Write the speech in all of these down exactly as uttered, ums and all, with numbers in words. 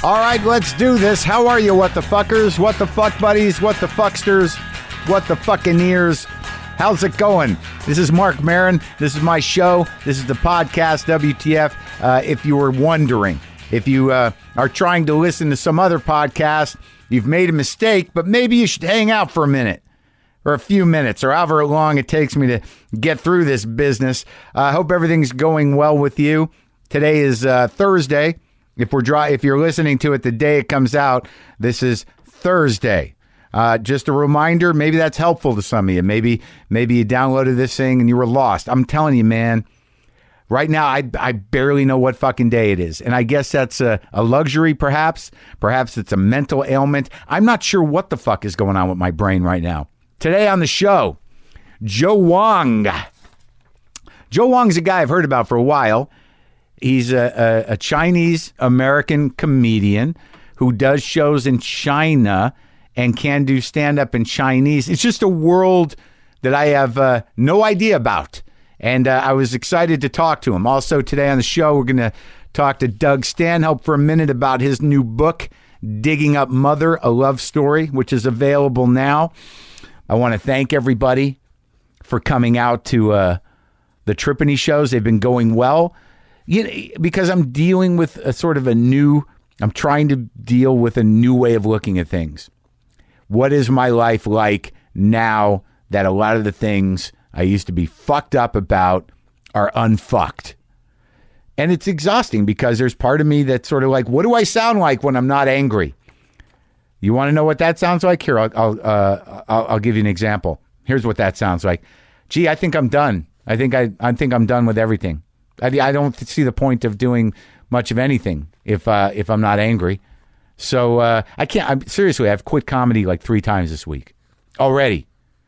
All right, let's do this. How are you, what the fuckers? What the fuck buddies? What the fucksters? What the fucking ears? How's it going? This is Mark Maron. This is my show. This is the podcast, W T F. Uh, if you were wondering, if you uh, are trying to listen to some other podcast, you've made a mistake, but maybe you should hang out for a minute or a few minutes or however long it takes me to get through this business. I uh, hope everything's going well with you. Today is uh, Thursday. If we're dry, if you're listening to it the day it comes out, this is Thursday. Uh, just a reminder, maybe that's helpful to some of you. Maybe maybe you downloaded this thing and you were lost. I'm telling you, man, right now I I barely know what fucking day it is. And I guess that's a, a luxury, perhaps. Perhaps it's a mental ailment. I'm not sure what the fuck is going on with my brain right now. Today on the show, Joe Wong. Joe Wong's a guy I've heard about for a while. He's a, a, a Chinese-American comedian who does shows in China and can do stand-up in Chinese. It's just a world that I have uh, no idea about. And uh, I was excited to talk to him. Also today on the show, we're going to talk to Doug Stanhope for a minute about his new book, Digging Up Mother, A Love Story, which is available now. I want to thank everybody for coming out to uh, the Tripany shows. They've been going well. You know, because I'm dealing with a sort of a new, I'm trying to deal with a new way of looking at things. What is my life like now that a lot of the things I used to be fucked up about are unfucked? And it's exhausting because there's part of me that's sort of like, what do I sound like when I'm not angry? You want to know what that sounds like? Here, I'll, I'll, uh, I'll, I'll give you an example. Here's what that sounds like. Gee, I think I'm done. I think I, I think I'm done with everything. I, I don't see the point of doing much of anything if uh, if I'm not angry. So uh, I can't. I'm seriously. I've quit comedy like three times this week already.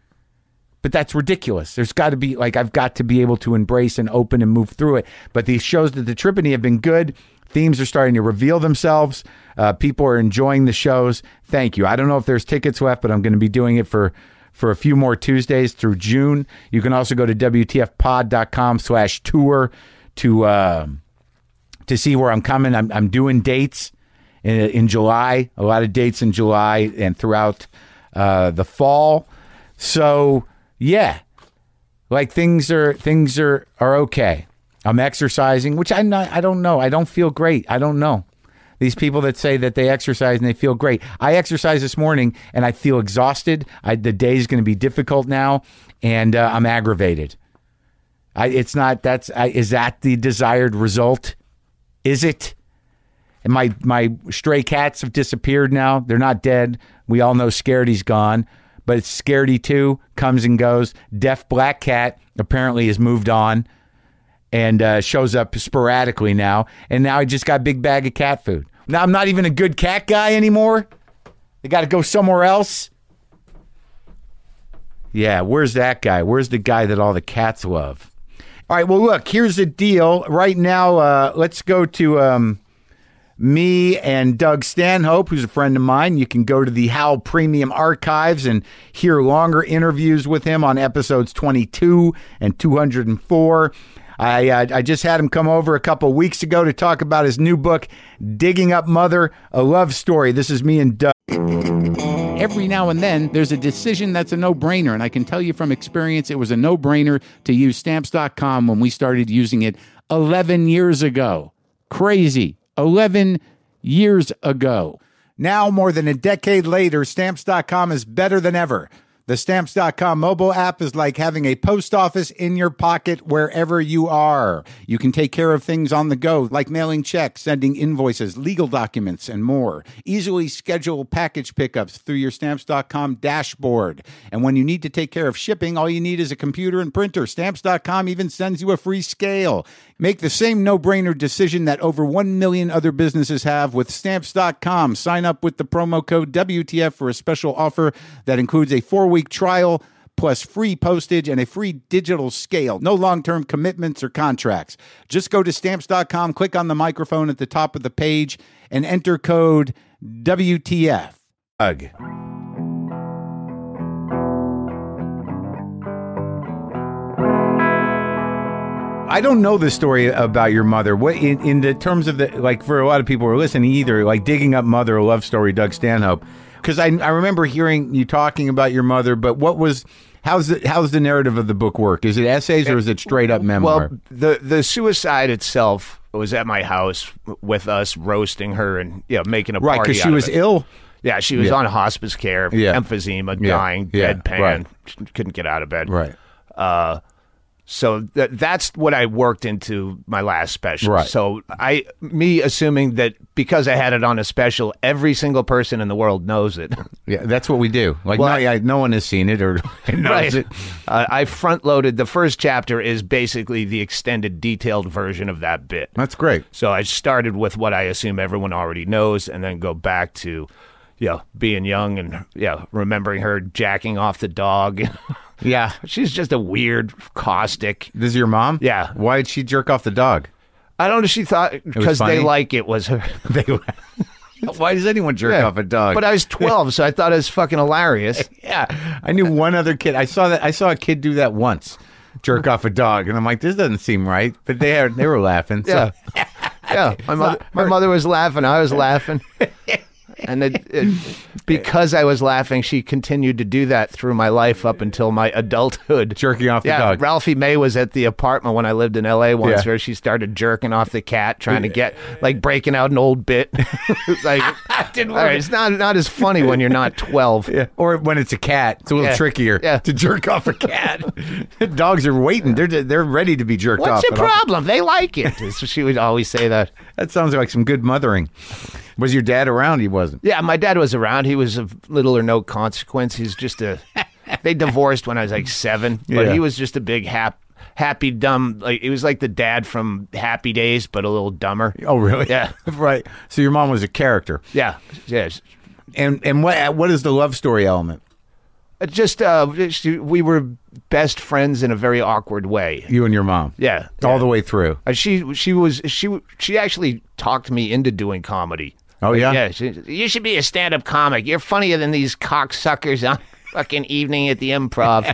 But that's ridiculous. There's got to be like I've got to be able to embrace and open and move through it. But these shows at the Tripany have been good. Themes are starting to reveal themselves. Uh, people are enjoying the shows. Thank you. I don't know if there's tickets left, but I'm going to be doing it for. for a few more Tuesdays through June. You can also go to W T F pod dot com slash tour to uh, to see where I'm coming. I'm, I'm doing dates in, in July, a lot of dates in July and throughout uh, the fall. So, yeah, like things are things are, are okay. I'm exercising, which I'm not, I don't know. I don't feel great. I don't know. These people that say that they exercise and they feel great. I exercised this morning and I feel exhausted. I, the day's going to be difficult now, and uh, I'm aggravated. I, it's not. That's. I, is that the desired result? Is it? And my my stray cats have disappeared now. They're not dead. We all know Scaredy's gone, but Scaredy two comes and goes. Deaf black cat apparently has moved on. And uh, shows up sporadically now. And now I just got a big bag of cat food. Now I'm not even a good cat guy anymore. They got to go somewhere else. Yeah, where's that guy? Where's the guy that all the cats love? All right, well, look, here's the deal. Right now, uh, let's go to um, me and Doug Stanhope, who's a friend of mine. You can go to the Howl Premium Archives and hear longer interviews with him on episodes twenty-two and two hundred four. I uh, I just had him come over a couple weeks ago to talk about his new book, Digging Up Mother, A Love Story. This is me and Doug. Every now and then, there's a decision that's a no-brainer, and I can tell you from experience, it was a no-brainer to use Stamps dot com when we started using it eleven years ago. Crazy. eleven years ago. Now, more than a decade later, Stamps dot com is better than ever. The Stamps dot com mobile app is like having a post office in your pocket wherever you are. You can take care of things on the go, like mailing checks, sending invoices, legal documents, and more. Easily schedule package pickups through your Stamps dot com dashboard. And when you need to take care of shipping, all you need is a computer and printer. Stamps dot com even sends you a free scale. Make the same no-brainer decision that over one million other businesses have with Stamps dot com. Sign up with the promo code W T F for a special offer that includes a four-week trial plus free postage and a free digital scale. No long-term commitments or contracts. Just go to Stamps dot com, click on the microphone at the top of the page, and enter code W T F. Ugh. I don't know the story about your mother. What in, in the terms of the, like, for a lot of people who are listening, either like Digging Up Mother, a love story, Doug Stanhope. Because I, I remember hearing you talking about your mother, but what was, how's the, how's the narrative of the book work? Is it essays or is it straight up memoir? Well, the, the suicide itself was at my house with us roasting her and, you know, making a right, party because she out was of it. ill? Yeah, she was Yeah. on hospice care, Yeah. emphysema, Yeah. dying, Yeah. deadpan, Right. couldn't get out of bed. Right. Uh, so th- that's what I worked into my last special. Right. So I, me assuming that because I had it on a special, every single person in the world knows it. Yeah, that's what we do. Like, Well, no, I- yeah, no one has seen it or knows Right. it. Uh, I front loaded. The first chapter is basically the extended, detailed version of that bit. That's great. So I started with what I assume everyone already knows, and then go back to, you know, being young and yeah, remembering her jacking off the dog. Yeah. She's just a weird, caustic. This is your mom? Yeah. Why did she jerk off the dog? I don't know. She thought because they funny? like it was her. They, why does anyone jerk Yeah. off a dog? But I was twelve, so I thought it was fucking hilarious. yeah, I knew one other kid. I saw that. I saw a kid do that once, jerk off a dog, and I'm like, this doesn't seem right. But they are, they were laughing. So. Yeah. Yeah, my mother, my mother was laughing. I was laughing. And it, it, because I was laughing, she continued to do that through my life up until my adulthood. Jerking off the yeah, dog. Ralphie May was at the apartment when I lived in L A once, Yeah. where she started jerking off the cat, trying to get, like, breaking out an old bit. like, Didn't all right, it's not not as funny when you're not twelve. Yeah. Or when it's a cat, it's a little Yeah. trickier Yeah. to jerk off a cat. Dogs are waiting; they're they're ready to be jerked off. What's your but I'll- problem? They like it. So she would always say that. That sounds like some good mothering. Was your dad around? He wasn't. Yeah, my dad was around. He was of little or no consequence. He's just a. They divorced when I was like seven, but Yeah. he was just a big hap, happy dumb. Like it was like the dad from Happy Days, but a little dumber. Oh, really? Yeah. Right. So your mom was a character. Yeah, yeah. And and what what is the love story element? It Just uh, she- we were best friends in a very awkward way. You and your mom. Yeah, All yeah. the way through. Uh, she she was she she actually talked me into doing comedy. Oh, yeah? Yeah. She, you should be a stand-up comic. You're funnier than these cocksuckers on fucking Evening at the Improv.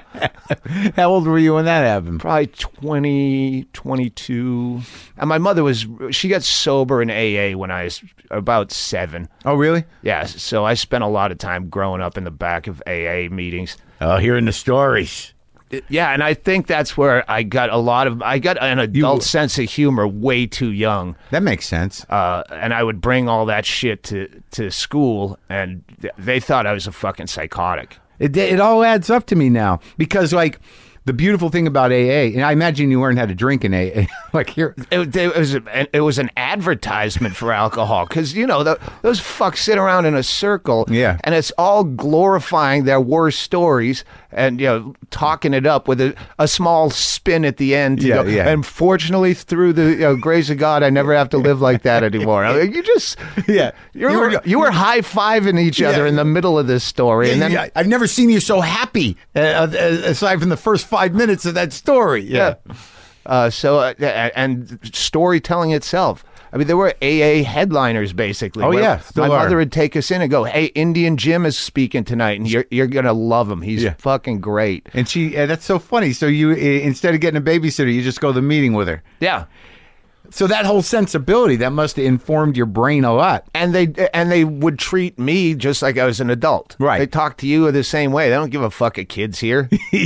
How old were you when that happened? Probably twenty, twenty-two. And my mother was, she got sober in A A when I was about seven. Oh, really? Yeah, so I spent a lot of time growing up in the back of A A meetings. Oh, hearing the stories. Yeah, and I think that's where I got a lot of, I got an adult sense of humor way too young. That makes sense. Uh, and I would bring all that shit to, to school, and th- they thought I was a fucking psychotic. It it all adds up to me now because, like, the beautiful thing about A A, and I imagine you learned how to drink in A A. Like here, It, it was a, it was an advertisement for alcohol because you know the, those fucks sit around in a circle, Yeah. and it's all glorifying their worst stories and you know talking it up with a, a small spin at the end. To Yeah, go, yeah. And fortunately, through the you know, grace of God, I never have to live like that anymore. I mean, you just Yeah. you You were were- you were high fiving each other Yeah. in the middle of this story, and then. Yeah, I've never seen you so happy. Uh, uh, aside from the first five minutes of that story. Yeah. Yeah. Uh, so uh, and storytelling itself. I mean, there were A A headliners basically. Oh, where yeah, still my are. mother would take us in and go, "Hey, Indian Jim is speaking tonight, and you're you're gonna love him. He's Yeah. fucking great." And she, uh, that's so funny. So you, uh, instead of getting a babysitter, you just go to the meeting with her. Yeah. So that whole sensibility, that must have informed your brain a lot. And they and they would treat me just like I was an adult. Right. They talk to you the same way. They don't give a fuck a kid's here.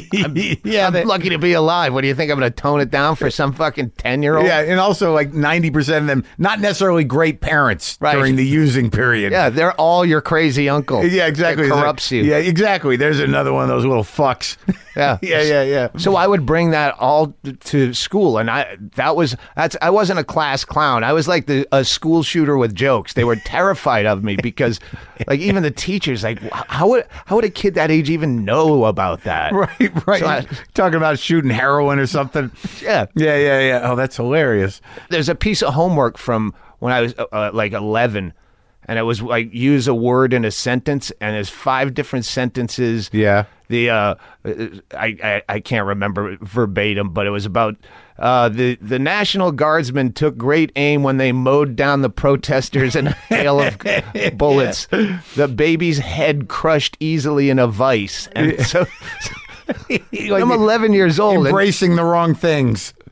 yeah. I'm they- lucky to be alive. What do you think? I'm going to tone it down for some fucking ten year old? yeah. And also, like ninety percent of them, not necessarily great parents Right. during the using period. Yeah, they're all your crazy uncle. Yeah, exactly. That corrupts you. Yeah, exactly. There's another one of those little fucks. Yeah. yeah, yeah, yeah. So I would bring that all to school, and I that was that's I wasn't a class clown. I was like the a school shooter with jokes. They were terrified of me because, like, even the teachers, like, how would how would a kid that age even know about that? Right, right. So I- Talking about shooting heroin or something. Yeah. Yeah, yeah, yeah. Oh, that's hilarious. There's a piece of homework from when I was uh, uh, like eleven. And it was like use a word in a sentence, and there's five different sentences. Yeah. The uh, I, I I can't remember verbatim, but it was about uh, the the National Guardsmen took great aim when they mowed down the protesters in a hail of bullets. The baby's head crushed easily in a vice, and so. Like I'm eleven years old. and- embracing the wrong things.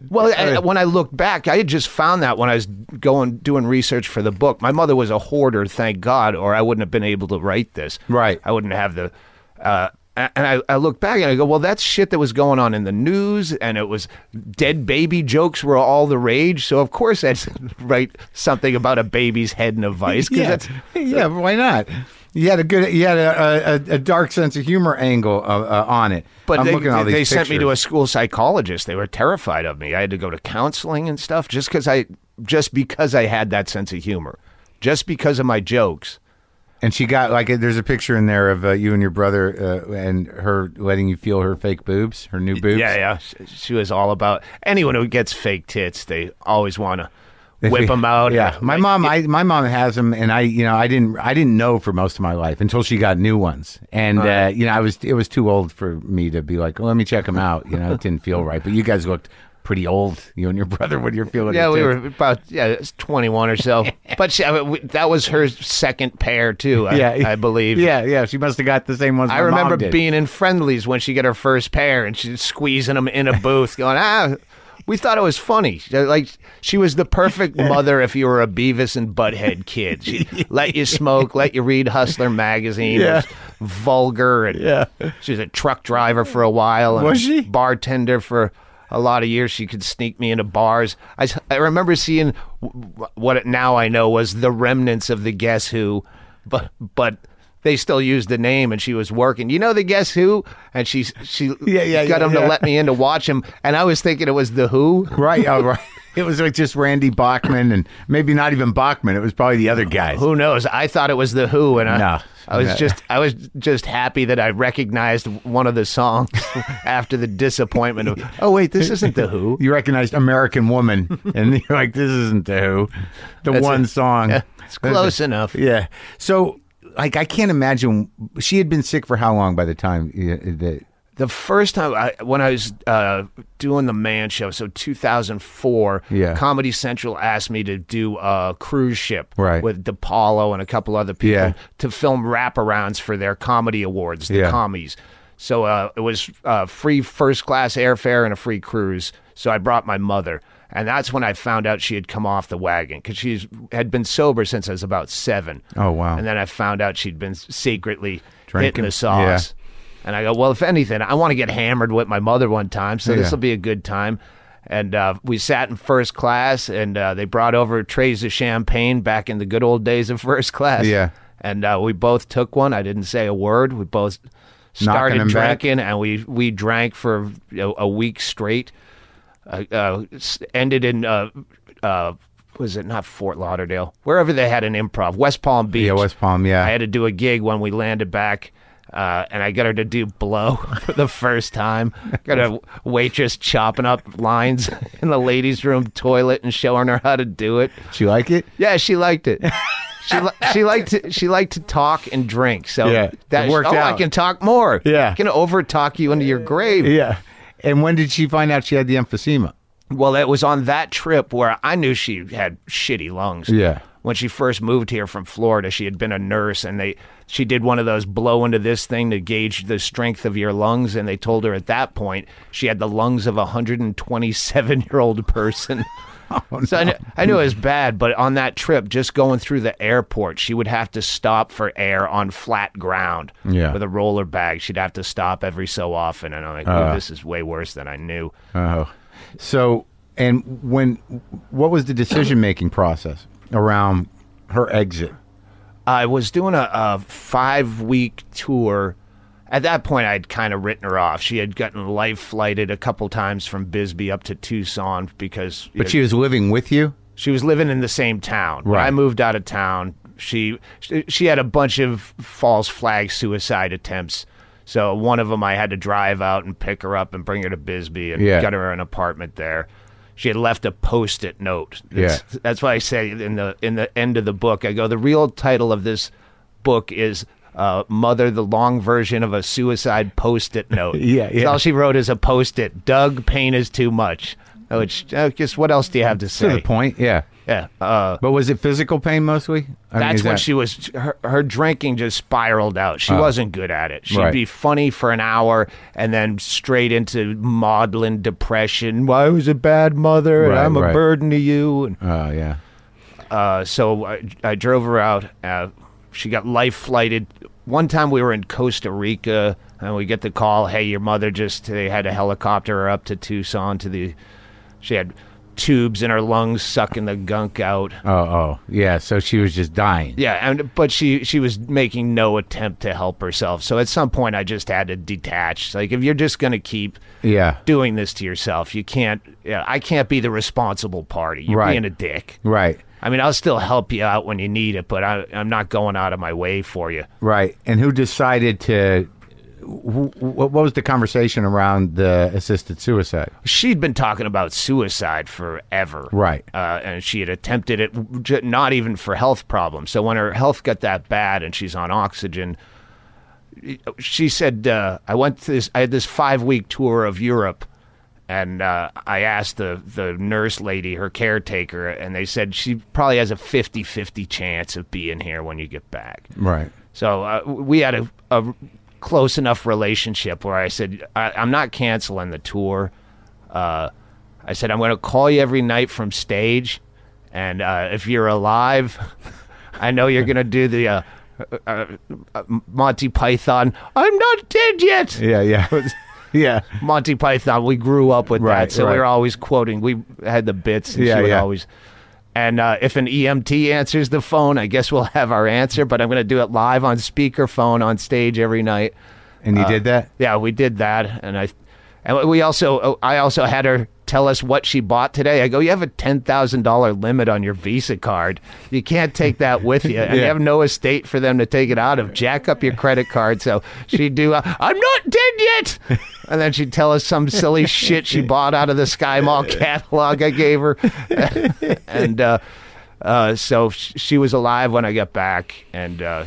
Well, I, when I look back, I had just found that when I was going doing research for the book. My mother was a hoarder, thank God, or I wouldn't have been able to write this. Right. I wouldn't have the... Uh, and I, I look back and I go, well, that's shit that was going on in the news, and it was dead baby jokes were all the rage. So, of course, I'd write something about a baby's head in a vice. Yeah, that's, yeah, why not? You had a good, you had a, a, a dark sense of humor angle uh, uh, on it. But I'm they, looking at all these they sent me to a pictures. school psychologist. They were terrified of me. I had to go to counseling and stuff just because I, just because I had that sense of humor, just because of my jokes. And she got, like, there's a picture in there of uh, you and your brother uh, and her letting you feel her fake boobs, her new boobs. Yeah, yeah. She, she was all about anyone who gets fake tits. They always want to whip them out. Yeah, my Like, mom, I my mom has them, and I, you know, I didn't, I didn't know for most of my life until she got new ones, and Right. uh, you know, I was, it was too old for me to be like, well, let me check them out. You know, it didn't feel right. But you guys looked pretty old, you and your brother, when you're feeling. Yeah, it we too. were about yeah, it was twenty-one or so. But she, I mean, we, that was her second pair too. I, Yeah, I believe. Yeah, yeah, she must have got the same ones. I my mom remember did. being in Friendlies when she got her first pair, and she's squeezing them in a booth, going, ah. We thought it was funny. Like, she was the perfect mother if you were a Beavis and Butthead kid. She let you smoke, let you read Hustler magazine. Yeah. Was vulgar, and Yeah. she was a truck driver for a while. And Was she? bartender for a lot of years. She could sneak me into bars. I, I remember seeing what now I know was the remnants of the Guess Who, but but. They still used the name, and she was working. You know the Guess Who? And she she Yeah, yeah, got yeah, him yeah. to let me in to watch him, and I was thinking it was the Who. Right, oh, right. It was like just Randy Bachman, and maybe not even Bachman. It was probably the other guys. Who knows? I thought it was the Who, and I, No. I was No. just I was just happy that I recognized one of the songs after the disappointment of, oh wait, this isn't the Who. You recognized American Woman, and you're like, this isn't the Who. The That's one it. song. Yeah, it's close enough. Yeah. So, like, I can't imagine. She had been sick for how long by the time uh, the. The first time I, when I was uh, doing the Man Show, so two thousand four, Yeah. Comedy Central asked me to do a cruise ship Right. with DePaulo and a couple other people Yeah. to film wraparounds for their comedy awards, the Yeah. commies. So uh, it was uh, free first class airfare and a free cruise. So I brought my mother. And that's when I found out she had come off the wagon, because she had been sober since I was about seven. Oh, wow. And then I found out she'd been secretly Drinking. hitting the sauce. And I go, well, if anything, I want to get hammered with my mother one time, so Yeah. this will be a good time. And uh, we sat in first class, and uh, they brought over trays of champagne back in the good old days of first class. Yeah. And uh, we both took one. I didn't say a word. We both started them back? drinking, and we, we drank for you know, a week straight. Uh, uh, s- ended in, uh, uh, was it not Fort Lauderdale? Wherever they had an improv, West Palm Beach. Yeah, West Palm, yeah. I had to do a gig when we landed back, uh, and I got her to do blow for the first time. Got a waitress chopping up lines in the ladies' room toilet and showing her how to do it. She like it? Yeah, she liked it. She li- she liked to she liked to talk and drink. So Yeah, that it worked oh, I out. can talk more. Yeah. I can over talk you into your grave. Yeah. And when did she find out she had the emphysema? Well, it was on that trip where I knew she had shitty lungs. Yeah. When she first moved here from Florida, she had been a nurse, and they she did one of those blow into this thing to gauge the strength of your lungs, and they told her at that point she had the lungs of a one hundred twenty-seven year old person. Oh, So I knew, I knew it was bad, but on that trip, just going through the airport, she would have to stop for air on flat ground Yeah. with a roller bag. She'd have to stop every so often, and I'm like, Uh. oh, this is way worse than I knew. Oh. So, and when, what was the decision making process around her exit? I was doing a, a five-week tour. At that point, I'd kind of written her off. She had gotten life flighted a couple times from Bisbee up to Tucson because But she was living with you? she was living in the same town. When Right. I moved out of town, she she she had a bunch of false flag suicide attempts. So one of them, I had to drive out and pick her up and bring her to Bisbee and Yeah. get her an apartment there. She had left a Post-it note. That's, that's why I say in the in the end of the book, I go, the real title of this book is uh, Mother, the long version of a suicide Post-it note. Yeah, yeah. So all she wrote is a Post-it. Doug, pain is too much. Which, uh, guess what else do you have to say? To the point, yeah. Yeah. Uh, But was it physical pain mostly? I mean, that's is when that- she was, her, her drinking just spiraled out. She Oh. wasn't good at it. She'd Right. be funny for an hour and then straight into maudlin depression. Well, I was a bad mother and Right, I'm a right. burden to you. And, Oh, yeah. uh, so I, I drove her out. Uh, she got life flighted. One time we were in Costa Rica and we get the call, hey, your mother just, they had a helicopter her up to Tucson to the, she had tubes in her lungs sucking the gunk out. Oh, oh. Yeah, so she was just dying. Yeah, and but she she was making no attempt to help herself. So at some point, I just had to detach. Like, if you're just going to keep Yeah. doing this to yourself, you can't. Yeah, I can't be the responsible party. You're Right. being a dick. Right. I mean, I'll still help you out when you need it, but I, I'm not going out of my way for you. Right. And who decided to... wh- wh- What was the conversation around the assisted suicide? She'd been talking about suicide forever. Right. Uh, and she had attempted it, j- not even for health problems. So when her health got that bad and she's on oxygen, she said, uh, I went to this, I had this five week tour of Europe. And uh, I asked the, the nurse lady, her caretaker, and they said she probably has a fifty-fifty chance of being here when you get back. Right. So uh, we had a, a close enough relationship where I said, I, I'm not canceling the tour. Uh, I said, I'm going to call you every night from stage. And uh, if you're alive, I know you're going to do the uh, uh, uh, Monty Python, I'm not dead yet. Yeah, yeah. Yeah. Monty Python, we grew up with Right, that. So right. we were always quoting. We had the bits. And Yeah, she would yeah. always... And uh, if an E M T answers the phone, I guess we'll have our answer. But I'm going to do it live on speakerphone on stage every night. And you did that? Yeah, we did that, and I, and we also, I also had her tell us what she bought today. I go, you have a ten thousand dollar limit on your Visa card. You can't take that with you, and you Yeah. have no estate for them to take it out of. Jack up your credit card. So she'd do, uh, I'm not dead yet, and then she'd tell us some silly shit she bought out of the Sky Mall catalog I gave her, and uh, uh, so sh- she was alive when I got back, and uh,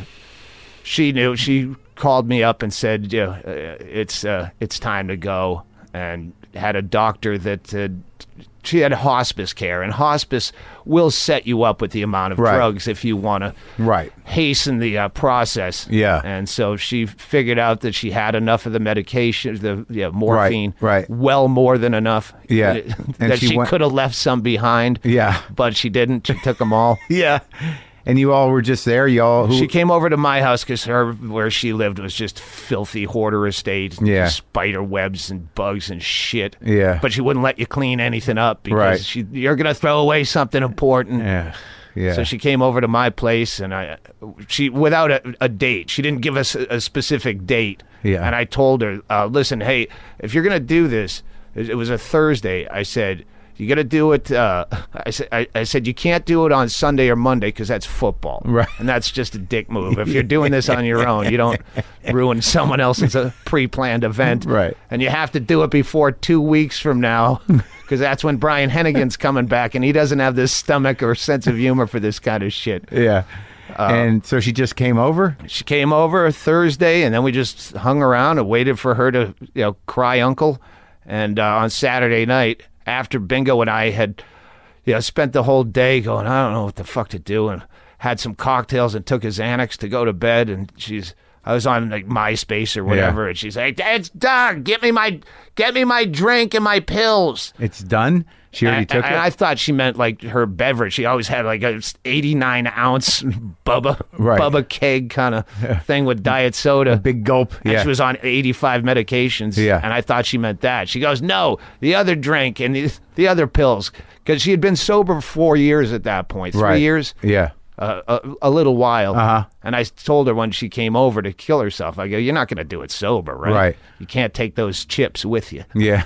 she knew. She called me up and said, yeah, uh, it's uh, it's time to go, and had a doctor that uh, she had hospice care, and hospice will set you up with the amount of Right. drugs if you want to Right. hasten the uh, process. Yeah. And so she figured out that she had enough of the medication, the yeah, morphine, right. well more than enough. Yeah. that, And that she she went- could have left some behind. Yeah. But she didn't. She took them all. Yeah. And you all were just there? You all... Who, She came over to my house because her where she lived was just filthy hoarder estate. Yeah. Spider webs and bugs and shit. Yeah. But she wouldn't let you clean anything up because Right. she, you're gonna throw away something important. Yeah. Yeah. So she came over to my place, and I, she without a, a date. She didn't give us a, a specific date. Yeah. And I told her, uh, listen, hey, if you're gonna do this, it, it was a Thursday. I said, you got to do it. Uh, I said, I, I said you can't do it on Sunday or Monday because that's football, Right. And that's just a dick move. If you're doing this on your own, you don't ruin someone else's uh, pre-planned event, Right. And you have to do it before two weeks from now, because that's when Brian Hennigan's coming back, and he doesn't have this stomach or sense of humor for this kind of shit. Yeah. and so she just came over? She came over Thursday, and then we just hung around and waited for her to, you know, cry uncle. And uh, on Saturday night, after Bingo and I had, you know, spent the whole day going, I don't know what the fuck to do, and had some cocktails and took his Xanax to go to bed. And she's, I was on like MySpace or whatever, Yeah. and she's like, "It's done. Get me my, get me my drink and my pills." It's done? She already And, took and it? I thought she meant like her beverage. She always had like a eighty-nine ounce Bubba Right. Bubba keg kind of thing with diet soda. Big gulp. And Yeah. she was on eighty-five medications. Yeah. And I thought she meant that. She goes, no, the other drink and the, the other pills. Because she had been sober for four years at that point. Three Right. years. Yeah. Uh, a, a little while. Uh-huh. And I told her when she came over to kill herself, I go, you're not going to do it sober, right? Right. You can't take those chips with you. Yeah.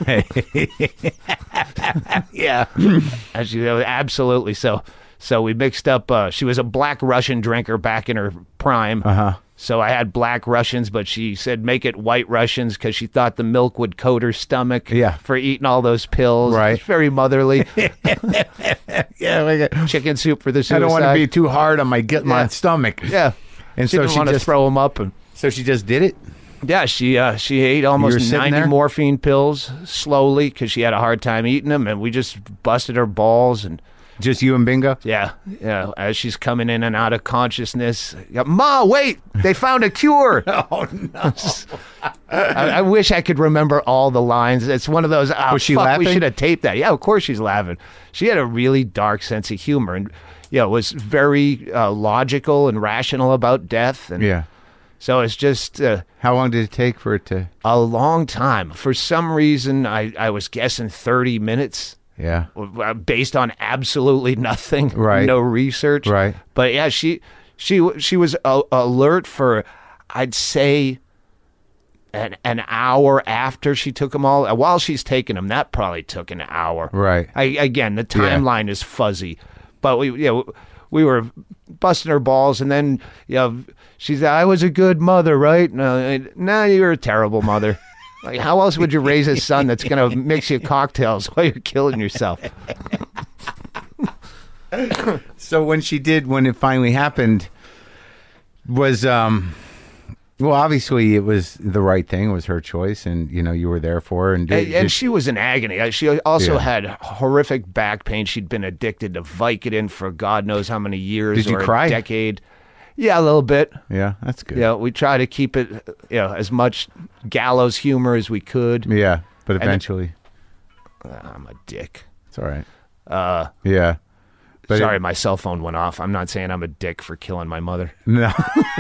Yeah. And she goes, absolutely. So so we mixed up, uh, she was a black Russian drinker back in her prime. Uh-huh. So I had black Russians, but she said make it white Russians because she thought the milk would coat her stomach Yeah. for eating all those pills. Right. It's very motherly. Yeah. Like a, Chicken soup for the suicide. I don't want to be too hard on my get my Yeah. stomach. Yeah. And she so didn't she want to just throw them up. And so she just did it? yeah, she uh, she ate You were almost sitting ninety there? morphine pills slowly because she had a hard time eating them, and we just busted her balls and Just you and Bingo? Yeah, yeah. As she's coming in and out of consciousness, yeah, Ma, wait! They found a cure. Oh no! I, I wish I could remember all the lines. It's one of those. Oh, Was she fuck, laughing? We should have taped that. Yeah, of course she's laughing. She had a really dark sense of humor, and yeah, was very uh, logical and rational about death. And Yeah. so it's just uh, How long did it take for it to? a long time. For some reason, I, I was guessing thirty minutes. Yeah. Based on absolutely nothing, Right. no research, Right. But yeah, she she she was uh, alert for, I'd say, an an hour after she took them all. While she's taking them, that probably took an hour. Right. I, again, the timeline is fuzzy, but we you know we were busting her balls, and then you know she said, "I was a good mother, right?" No, no, you're a terrible mother. Like, how else would you raise a son that's going to mix you cocktails while you're killing yourself? So when she did, when it finally happened, was um, well, obviously it was the right thing. It was her choice, and you know you were there for her. And, did, And, and did- she was in agony. Uh, She also Yeah. had horrific back pain. She'd been addicted to Vicodin for God knows how many years Did you or cry? a decade. Yeah, a little bit. yeah, that's good. Yeah, we try to keep it, you know, as much gallows humor as we could. Yeah, but eventually, I'm a dick. it's all right. Uh, Yeah. But sorry, it- my cell phone went off. I'm not saying I'm a dick for killing my mother. no.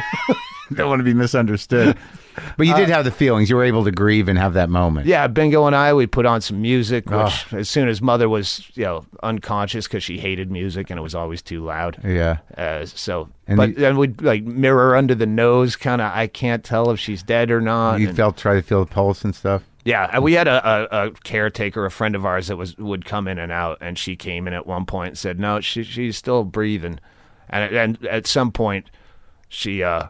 Don't want to be misunderstood. But you did have the feelings. You were able to grieve and have that moment. Yeah, Bingo and I, we put on some music, which Oh. as soon as Mother was, you know, unconscious because she hated music and it was always too loud. Yeah. Uh, so, And but you- then we'd like mirror under the nose, kind of. I can't tell if she's dead or not. You and- felt, try to feel the pulse and stuff. yeah, and we had a, a, a caretaker, a friend of ours that was would come in and out, and she came in at one point and said, "No, she she's still breathing," and and at some point, she. Uh,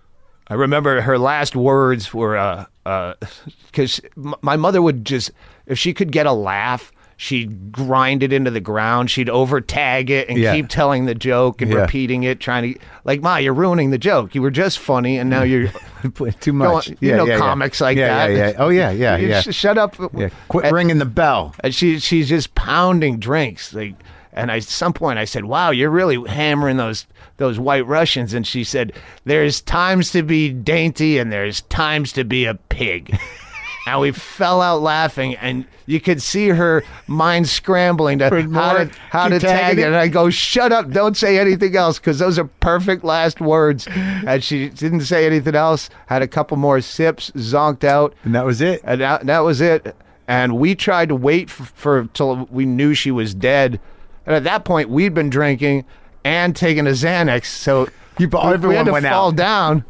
I remember her last words were, uh, uh, because m- my mother would just, if she could get a laugh, she'd grind it into the ground. She'd over tag it and Yeah. keep telling the joke and Yeah. repeating it, trying to, like, Ma, you're ruining the joke. You were just funny, and now you're Too much. Going- yeah, you know yeah, yeah. commix like yeah, that. Yeah, yeah. Oh, yeah, yeah, You yeah. sh- shut up. yeah. Quit And- ringing the bell. And she she's just pounding drinks. Like, and I, at some point I said, "Wow, you're really hammering those those White Russians." And she said, "There's times to be dainty, and there's times to be a pig." And we fell out laughing, and you could see her mind scrambling to For how more? to how Keep to tag tagging it. it? And I go, "Shut up! Don't say anything else, because those are perfect last words." And she didn't say anything else. Had a couple more sips, zonked out. And that was it. And that, that was it. And we tried to wait for, for till we knew she was dead. And at that point, we'd been drinking and taking a Xanax. So You- we, we everyone had to went out. fall down.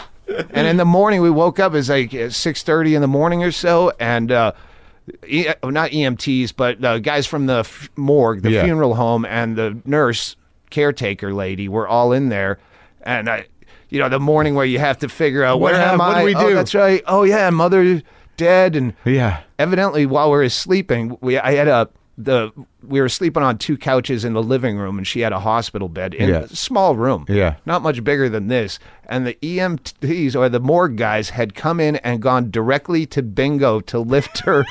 And in the morning, we woke up. It's like six thirty in the morning or so. And uh, e- not E M Ts, but uh, guys from the f- morgue, the Yeah. funeral home, and the nurse caretaker lady were all in there. And I, you know, the morning where you have to figure out What where am hap- what I? do we Oh, do? that's right. Oh yeah, mother dead. And Yeah. evidently, while we were sleeping, we I had a the we were sleeping on two couches in the living room, and she had a hospital bed in Yeah. a small room, Yeah. not much bigger than this. And the E M Ts or the morgue guys had come in and gone directly to Bingo to lift her.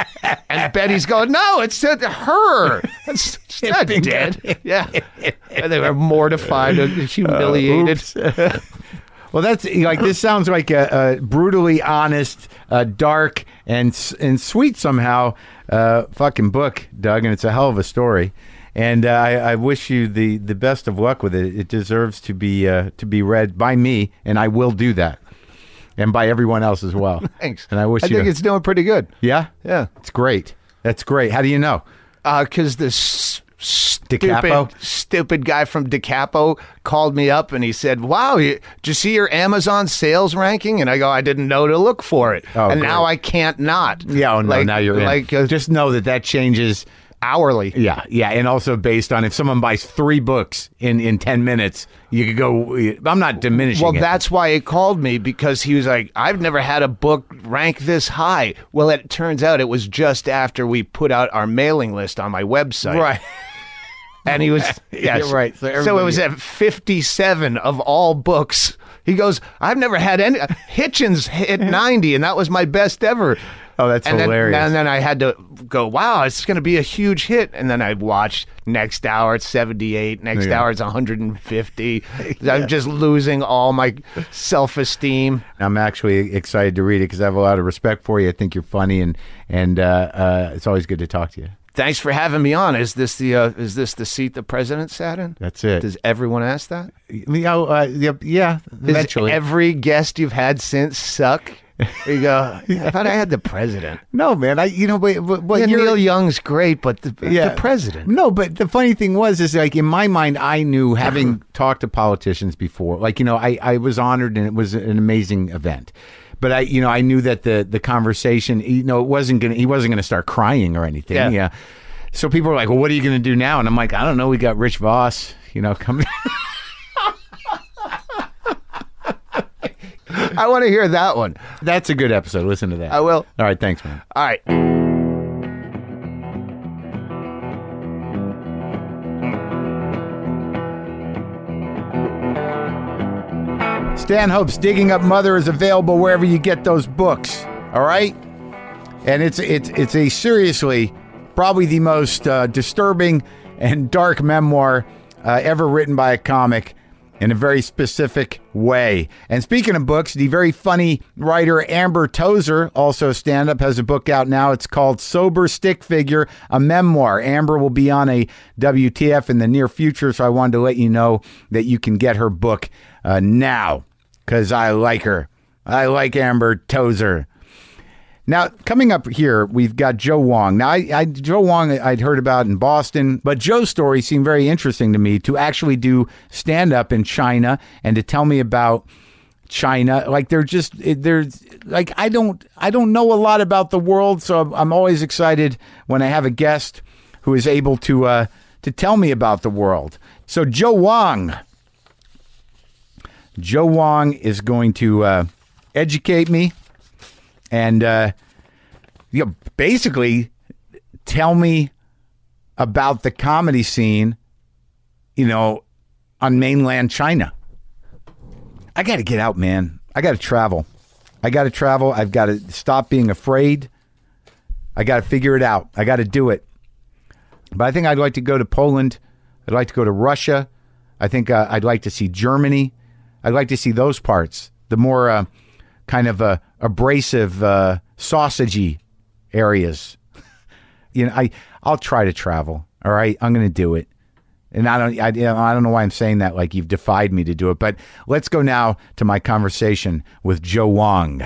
And Betty's going, "No, it's uh, her. It's, it's not Bingo. dead." Yeah, and they were mortified, and humiliated. Oops. Well, that's like this sounds like a, a brutally honest, uh, dark, and s- and sweet somehow uh, fucking book, Doug, and it's a hell of a story. And uh, I, I wish you the, the best of luck with it. It deserves to be uh, to be read by me, and I will do that, and by everyone else as well. Thanks. And I wish I you. think it's doing pretty good. yeah, Yeah. it's great. That's great. How do you know? Because this stupid, DiCapo? stupid guy from DiCapo called me up and he said, "Wow, you, did you see your Amazon sales ranking?" And I go, "I didn't know to look for it, Oh, and great. now I can't not." Yeah, oh, no, like, now you're in. like uh, Just know that that changes. hourly. Yeah, yeah, and also based on if someone buys three books in, in ten minutes, you could go. I'm not diminishing. Well, it. that's why he called me, because he was like, "I've never had a book rank this high." Well, it turns out it was just after we put out our mailing list on my website. right. And he was, yes. You're right. So So, it everybody- was at fifty-seven of all books. He goes, "I've never had any. Hitchens hit ninety, and that was my best ever." Oh, that's and hilarious. Then, and then I had to go, wow, it's going to be a huge hit. And then I watched next hour it's seventy-eight, next Yeah. hour it's one hundred fifty. I'm just losing all my self-esteem. I'm actually excited to read it because I have a lot of respect for you. I think you're funny, and and uh, uh, it's always good to talk to you. Thanks for having me on. Is this the uh, is this the seat the president sat in? That's it. Does everyone ask that? Yeah, uh, yeah, yeah, eventually. Does every guest you've had since suck? You go, I thought I had the president. No, man. I, you know, but, but, but Yeah, you're, Neil Young's great, but the, yeah. the president. No, but the funny thing was, is like in my mind, I knew, having talked to politicians before, like, you know, I, I was honored and it was an amazing event. But I, you know, I knew that the the conversation, you know, it wasn't gonna, he wasn't gonna start crying or anything. Yeah. yeah. So people were like, well, what are you gonna do now? And I'm like, I don't know. We got Rich Voss, you know, coming. I want to hear that one. That's a good episode. Listen to that. I will. All right. Thanks, man. All right. Stanhope's Digging Up Mother is available wherever you get those books. All right, and it's it's it's a seriously probably the most uh, disturbing and dark memoir uh, ever written by a comic in a very specific way. And speaking of books, the very funny writer Amber Tozer, also stand-up, has a book out now. It's called Sober Stick Figure, a memoir. Amber will be on a W T F in the near future, so I wanted to let you know that you can get her book uh, now, because I like her. I like Amber Tozer. Now, coming up here, we've got Joe Wong. Now, I, I, Joe Wong I'd heard about in Boston, but Joe's story seemed very interesting to me, to actually do stand-up in China and to tell me about China. Like, they're just, there's, like, I don't, I don't know a lot about the world, so I'm, I'm always excited when I have a guest who is able to, uh, to tell me about the world. So, Joe Wong. Joe Wong is going to uh, educate me and uh, you know, basically tell me about the comedy scene, you know, on mainland China. I got to get out, man. I got to travel. I got to travel. I've got to stop being afraid. I got to figure it out. I got to do it. But I think I'd like to go to Poland. I'd like to go to Russia. I think uh, I'd like to see Germany. I'd like to see those parts, the more uh, kind of uh, abrasive, uh, sausagey areas. You know, I I'll try to travel. All right, I'm going to do it, and I don't I, you know, I don't know why I'm saying that like you've defied me to do it. But let's go now to my conversation with Joe Wong.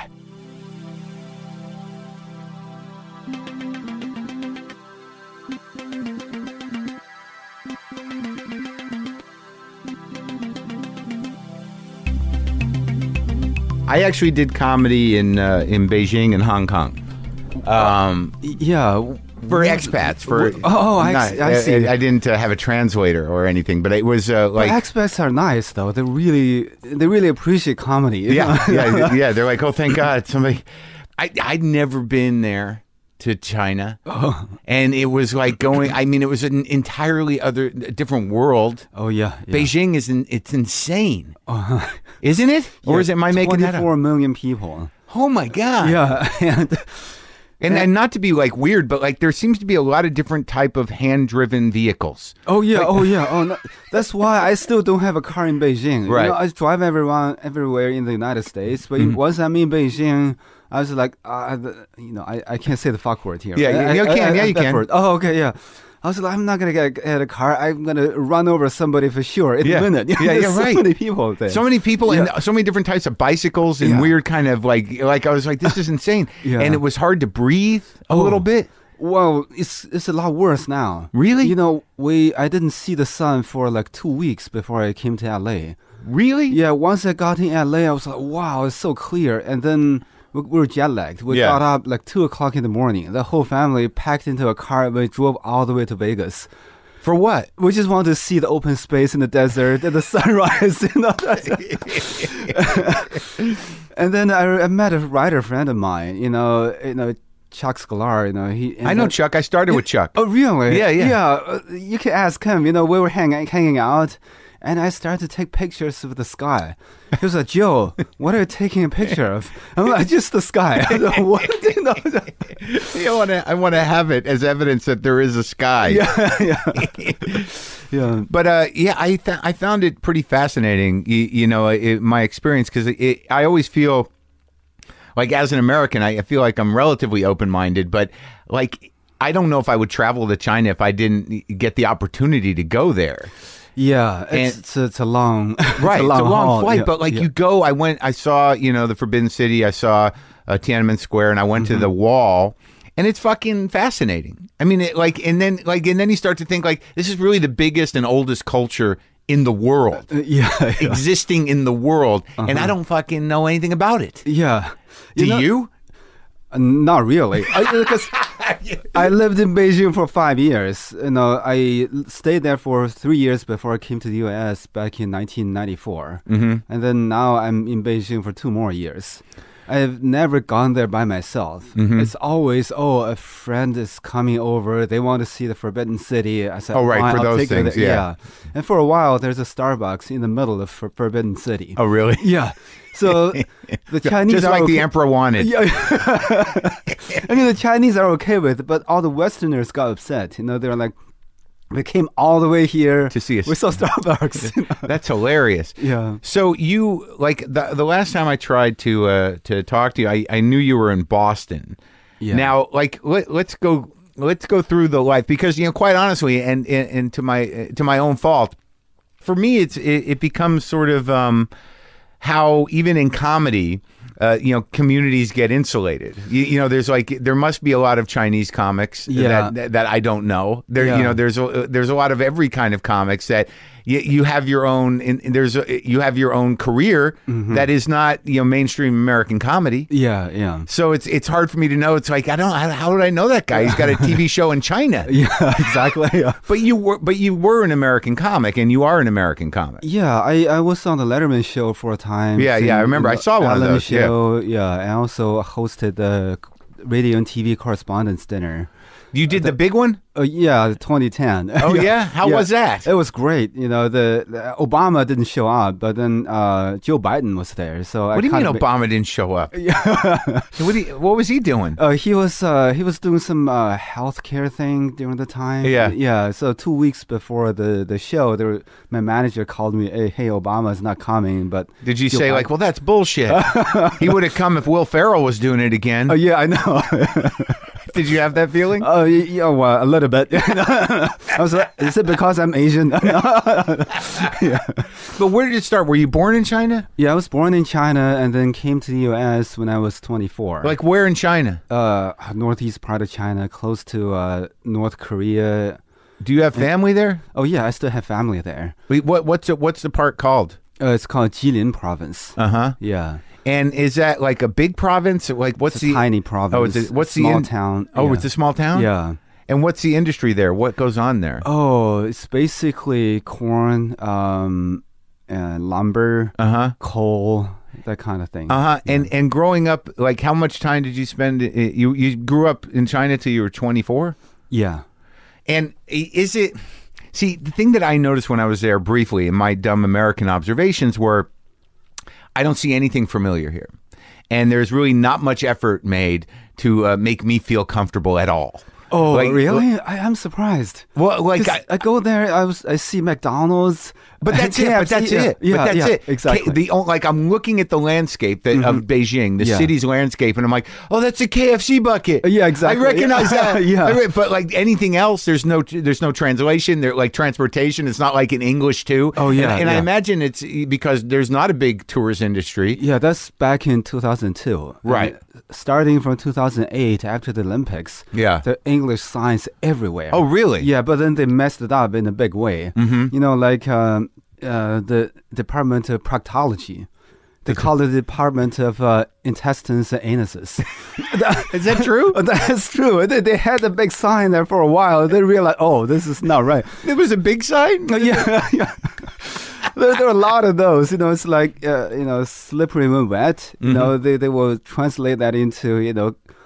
I actually did comedy in uh, in Beijing and Hong Kong. Um, Yeah. for expats. For Oh, I not- see- I see. I, didn't uh, have a translator or anything, but it was uh, like But expats are nice though. They really, they really appreciate comedy. you yeah, know? yeah, yeah. They're like, oh, thank God, somebody. I I'd never been there to China, Oh. and it was like going. I mean, it was an entirely other, different world. Oh yeah. yeah. Beijing is in, it's insane, isn't it? Or is it? Am I making that Twenty-four up? million people. Oh my God! Yeah, and And, and not to be like weird, but like there seems to be a lot of different type of hand-driven vehicles. oh yeah, oh yeah, oh no. That's why I still don't have a car in Beijing. Right. You know, I drive everyone everywhere in the United States, but in- once I'm in Beijing, I was like, uh, the, you know, I, I can't say the fuck word here. Yeah, I- you I- can. I- Yeah, I- you that can. word. Oh, okay, yeah. I was like, I'm not gonna get, get a car. I'm gonna run over somebody for sure in Yeah. a minute. Yeah, There's yeah, right. So many people there. So many people and so many different types of bicycles and Yeah. weird kind of like like I was like, this is insane. Yeah. And it was hard to breathe a Oh. little bit. Well, it's it's a lot worse now. Really? You know, we I didn't see the sun for like two weeks before I came to L A. Really? Yeah, once I got in L A, I was like, wow, it's so clear. And then we, we were jet lagged. We Yeah. got up like two o'clock in the morning. The whole family packed into a car. We drove all the way to Vegas. For what? We just wanted to see the open space in the desert and the sunrise. You know? And then I, I met a writer friend of mine. You know, you know. Chuck Sklar, you know, he. I know Chuck. I started with Chuck. Oh, really? Yeah, yeah. Yeah, uh, you can ask him. You know, we were hanging hanging out, And I started to take pictures of the sky. He was like, Joe, what are you taking a picture of? I'm like, just the sky. I don't know, what? You know? You want to? I want to have it as evidence that there is a sky. Yeah, yeah. Yeah. But uh, yeah, I th- I found it pretty fascinating. You, you know, it, my experience because I always feel like as an American, I feel like I'm relatively open-minded, but like I don't know if I would travel to China if I didn't get the opportunity to go there. Yeah, it's, And- it's, a, it's a long, Right, it's a long, long haul. flight, Yeah, but like yeah. you go, I went, I saw, you know, the Forbidden City, I saw uh, Tiananmen Square, and I went Mm-hmm. to the wall, and it's fucking fascinating. I mean, it, like, and then, like, and then you start to think, like, this is really the biggest and oldest culture in the world, Uh, yeah, yeah. existing in the world, and I don't fucking know anything about it. yeah. Do know- you? Uh, Not really, because I lived in Beijing for five years. You know, I stayed there for three years before I came to the U S back in nineteen ninety-four, mm-hmm. and then now I'm in Beijing for two more years. I've never gone there by myself. Mm-hmm. It's always, oh, a friend is coming over. They want to see the Forbidden City. I said, Oh, right, "Fine, for I'll those take you things, there." yeah. And for a while, there's a Starbucks in the middle of For- Forbidden City. Oh, really? Yeah. So the Chinese Just are like the okay- emperor wanted. Yeah. I mean, the Chinese are okay with it, but all the Westerners got upset. You know, they're like, we came all the way here To see us. We saw Starbucks. you know? That's hilarious. Yeah. So you like the the last time I tried to uh, to talk to you, I, I knew you were in Boston. Yeah. Now, like let, let's go let's go through the life because you know quite honestly, and and, and to my to my own fault, for me it's it, it becomes sort of um, how even in comedy. Uh, you know, communities get insulated. You, you know, there's like there must be a lot of Chinese comics Yeah. that that I don't know. There, Yeah. you know, there's a, there's a lot of every kind of comics that you, you have your own. In, there's a, you have your own career that is not you know mainstream American comedy. Yeah, yeah. So it's it's hard for me to know. It's like I don't. How, how would I know that guy? He's got a T V show in China. Yeah, exactly. Yeah. But you were but you were an American comic, and you are an American comic. Yeah, I, I was on the Letterman show for a time. Yeah, yeah, I remember. I saw one of Ellen those, yeah. Show, yeah, I also hosted the radio and T V correspondence dinner. You did the big one. Uh, yeah, twenty ten. Oh yeah, how was that? It was great. You know, the, the Obama didn't show up, but then uh, Joe Biden was there. So What I do you mean kind of- Obama didn't show up? what, do you, what was he doing? Uh, he was uh, he was doing some uh, healthcare thing during the time. Yeah. yeah. So two weeks before the, the show, there were, my manager called me. Hey, hey, Obama's not coming. But Did you Joe say Biden- like, well, that's bullshit? He would have come if Will Ferrell was doing it again. Oh yeah, I know. Did you have that feeling? Oh y- yeah, well, a little bit. I was like, is it because I'm Asian? yeah. But where did it start? Were you born in China? Yeah, I was born in China and then came to the U S when I was twenty-four. Like where in China? uh, northeast part of China, close to uh, North Korea. Do you have family there? Oh yeah, I still have family there. Wait, what what's it, what's the part called? Uh, it's called Jilin Province. Uh huh. Yeah. And is that like a big province? Like what's It's a the tiny province. Oh, it's a, what's the small in- town? Oh, yeah. it's a small town. Yeah. And what's the industry there? What goes on there? Oh, it's basically corn, um, and lumber, Uh huh. coal, that kind of thing. Uh huh. And and growing up, like how much time did you spend? i- You you grew up in China till you were twenty-four. Yeah. And i- is it? See, the thing that I noticed when I was there briefly, in my dumb American observations, were I don't see anything familiar here, and there's really not much effort made to uh, make me feel comfortable at all. Oh, Like, really? I, I'm surprised. Well, like 'Cause I, I go there, I was I see McDonald's, But that's it. But that's yeah, it. Yeah, but that's yeah, it. Exactly. K- the o- like I'm looking at the landscape that, of Beijing, the Yeah. city's landscape, and I'm like, oh, that's a K F C bucket. Yeah, exactly. I recognize Yeah. that. Yeah. I re- but like anything else, there's no there's no translation. There like transportation. It's not like in English too. Oh, yeah, And, and I yeah. imagine it's because there's not a big tourist industry. Yeah, that's back in two thousand two. Right. And starting from two thousand eight, after the Olympics, Yeah. the English signs everywhere. Oh, really? Yeah, but then they messed it up in a big way. Mm-hmm. You know, like um, uh, the Department of Proctology. They call it the Department of uh, Intestines and Anuses. Is that true? That's true. They, they had a big sign there for a while. They realized, oh, this is not right. There was a big sign. yeah, yeah. There, there are a lot of those. You know, it's like uh, you know, slippery when wet. You know, they they will translate that into you know,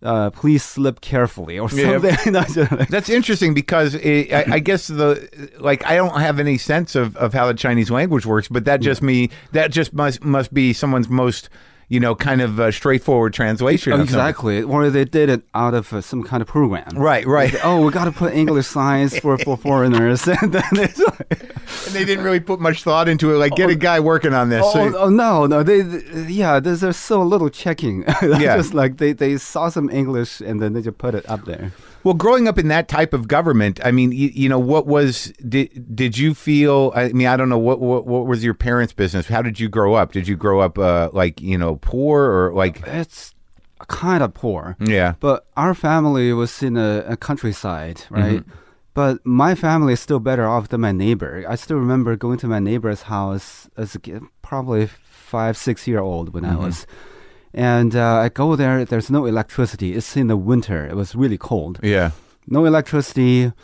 uh, please slip carefully or Yeah. something. That's interesting because it, I, I guess the like I don't have any sense of, of how the Chinese language works, but that just me that just must must be someone's most you know kind of uh, straightforward translation. of something. Exactly. Or they did it out of uh, some kind of program. Right, right. Oh, we got to put English signs for, for foreigners. And then it's like, And they didn't really put much thought into it. Like, get a guy working on this. oh, So- oh, no, no. They, they- yeah, there's, there's so little checking. Yeah. Just like they, they saw some English and then they just put it up there. Well, growing up in that type of government, I mean, you, you know, what was did did you feel? I mean, I don't know what, what what was your parents' business? How did you grow up? Did you grow up uh, like you know poor or like? It's kind of poor. Yeah. But our family was in a, a countryside, right? Mm-hmm. But my family is still better off than my neighbor. I still remember going to my neighbor's house as a kid, probably five, six year old when Mm-hmm. I was. And uh, I go there, there's no electricity. It's in the winter. It was really cold. Yeah. No electricity.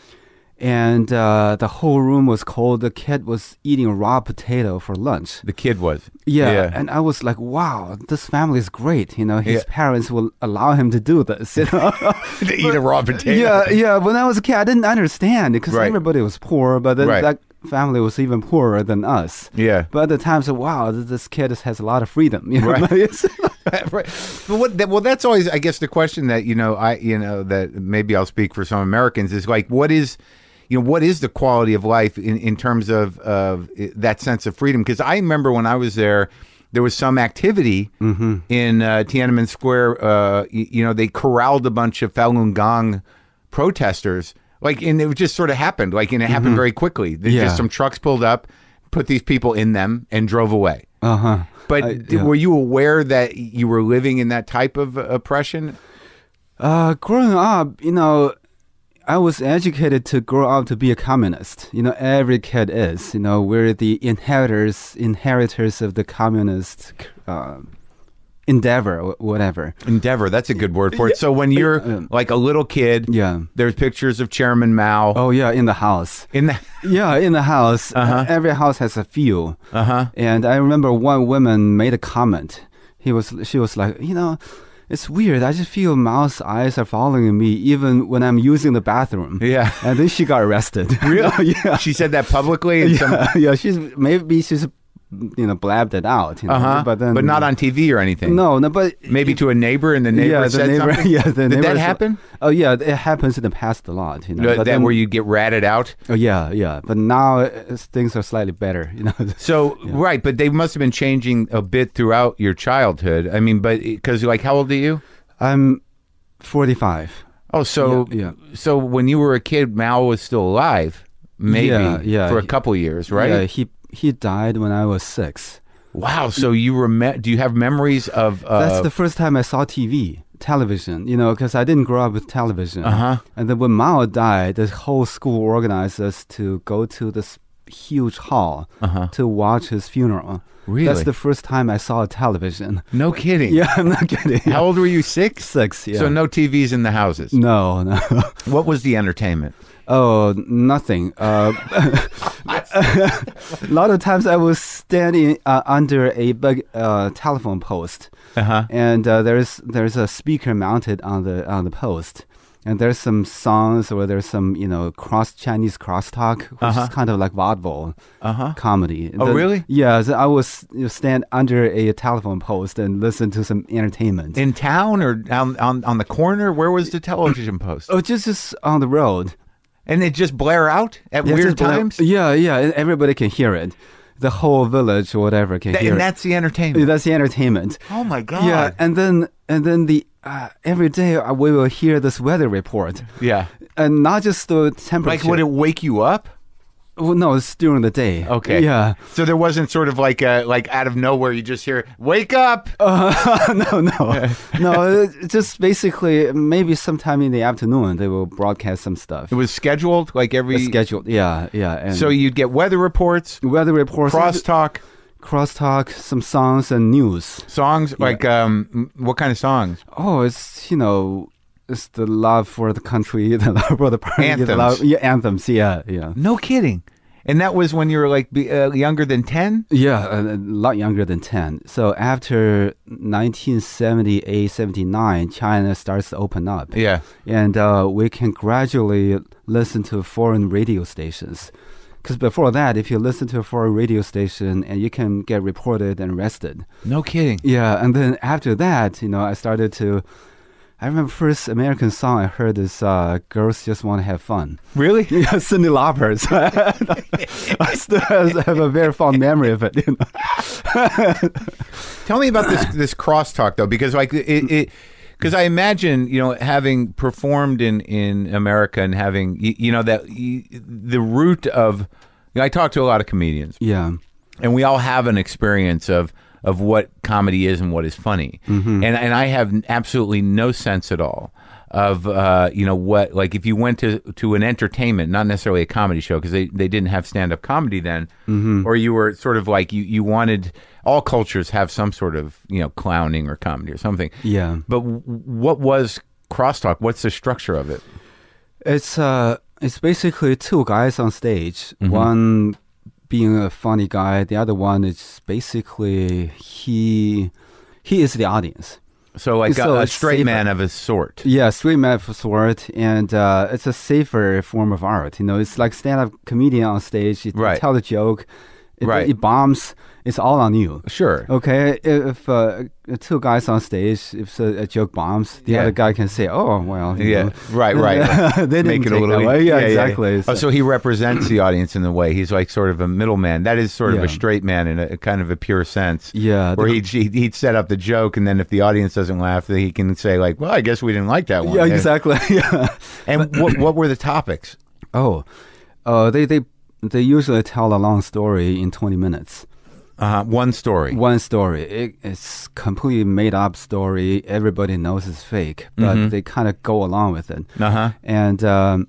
And uh, the whole room was cold. The kid was eating raw potato for lunch. The kid was. Yeah, Yeah. and I was like, wow, this family is great. You know, his Yeah. parents will allow him to do this. You know? To eat a raw potato. Yeah, yeah. When I was a kid, I didn't understand because Right. everybody was poor, but then Right. that family was even poorer than us. Yeah. But at the time, so wow, th- this kid has a lot of freedom. You know? Right. It's- Right. But what? That, well, that's always, I guess, the question that you know, I you know that maybe I'll speak for some Americans is like, what is, you know, what is the quality of life in, in terms of of that sense of freedom? Because I remember when I was there, there was some activity in uh, Tiananmen Square. Uh, you, you know, they corralled a bunch of Falun Gong protesters, like, and it just sort of happened, like, and it happened very quickly. They Yeah. just some trucks pulled up, put these people in them, and drove away. uh-huh. But I- d- yeah. were you aware that you were living in that type of uh, oppression? Uh, growing up, you know, I was educated to grow up to be a communist. You know, every kid is. You know, we're the inheritors, inheritors of the communist uh, endeavor, wh- whatever. Endeavor, that's a good word for it. So when you're Um, like a little kid, Yeah. there's pictures of Chairman Mao Oh yeah, in the house. in the. Yeah, in the house. Uh-huh. Uh, every house has a few. Uh huh. And I remember one woman made a comment. He was, she was like, you know, it's weird. I just feel Mao's eyes are following me even when I'm using the bathroom. Yeah. And then she got arrested. Really? yeah. She said that publicly. And some, Yeah, yeah. She's maybe she's, you know, blabbed it out. You know, uh huh. But then, but not on T V or anything. No, no. But Maybe to a neighbor, and the neighbor yeah, the said neighbor. something. Yeah, the Did neighbor that said- happen? Oh yeah, it happens in the past a lot. You know, That, but that then- where you get ratted out. Oh yeah, yeah. But now uh, things are slightly better. You know. So right, but they must have been changing a bit throughout your childhood. I mean, but because like, how old are you? I'm forty-five. Oh, so Yeah, yeah. so when you were a kid, Mao was still alive, maybe Yeah, yeah. for a couple years, right? Yeah, he he died when I was six. Wow. So you rem- Do you have memories of? Uh, That's the first time I saw T V, television. You know, because I didn't grow up with television. Uh-huh. And then when Mao died, the whole school organized us to go to this huge hall Uh-huh. to watch his funeral. Really? That's the first time I saw a television. No kidding. Yeah, I'm not kidding. How old were you? Six. Six. Yeah. So no T Vs in the houses. No, no. What was the entertainment? Oh, nothing. Uh, a lot of times I was standing uh, under a big uh, telephone post, Uh huh. and uh, there's there's a speaker mounted on the on the post, and there's some songs or there's some you know cross Chinese crosstalk, which Uh-huh. is kind of like vaudeville Uh huh. comedy. Oh, The- really? Yeah. So I was you know, stand under a telephone post and listen to some entertainment. In town or on, on on the corner? Where was the television post? oh, just just on the road. And it just blare out at Yeah, weird just like- times. Yeah, yeah, and everybody can hear it. The whole village or whatever can Th- hear and it. that's the entertainment. That's the entertainment. Oh my god. Yeah, and then and then the uh, every day uh, we will hear this weather report, Yeah. and not just the temperature. Like, would it wake you up? Well, no, it's during the day. Okay. Yeah. So there wasn't sort of like a like out of nowhere you just hear wake up. Uh, no, no, no. It's just basically maybe sometime in the afternoon they will broadcast some stuff. It was scheduled like every. It's scheduled. Yeah, yeah. And So you'd get weather reports, weather reports, crosstalk, crosstalk, some songs and news. songs. Like um, m- what kind of songs? Oh, it's you know, it's the love for the country, the love for the party, the Anthems. love, yeah, anthems. Yeah, yeah. No kidding. And that was when you were like be, uh, younger than ten? Yeah, a, a lot younger than ten. So after nineteen seventy-eight, seventy-nine, China starts to open up. Yeah. And uh, we can gradually listen to foreign radio stations. Because before that, if you listen to a foreign radio station, and you can get reported and arrested. No kidding. Yeah, and then after that, you know, I started to... I remember first American song I heard is uh, "Girls Just Want to Have Fun." Really? Yeah, Cyndi Lauper. So I still have a very fond memory of it. You know? Tell me about this this crosstalk though, because like it, because I imagine, you know, having performed in in America and having you, you know that you, the root of, you know, I talk to a lot of comedians. Yeah, and we all have an experience of. of what comedy is and what is funny. Mm-hmm. And and I have absolutely no sense at all of, uh, you know, what, like if you went to, to an entertainment, not necessarily a comedy show, because they, they didn't have stand-up comedy then, mm-hmm. or you were sort of like, you, you wanted, all cultures have some sort of, you know, clowning or comedy or something. Yeah. But w- what was crosstalk? What's the structure of it? It's, uh, it's basically two guys on stage, Mm-hmm. one being a funny guy, the other one is basically he he is the audience. So like So a, a it's straight safer. man of a sort. Yeah, straight man of a sort, and uh, it's a safer form of art. You know, it's like stand-up comedian on stage. You Right. tell the joke, it, Right. it bombs. It's all on you. Sure. Okay, if uh, two guys on stage, if a, a joke bombs, the Yeah. other guy can say, "Oh, well, you Yeah, know." right, right. They didn't Make it take a little that way. Yeah, exactly. Oh, so he represents the audience in a way. He's like sort of a middleman. That is sort of a Yeah. straight man in a, a kind of a pure sense. Yeah, Where the- he'd, he'd he'd set up the joke, and then if the audience doesn't laugh, then he can say like, "Well, I guess we didn't like that one." yeah, exactly. Yeah. And what what were the topics? Oh, uh, they they they usually tell a long story in twenty minutes. Uh, one story. One story. It, it's completely made up story. Everybody knows it's fake, but Mm-hmm. they kind of go along with it. Uh huh. And um,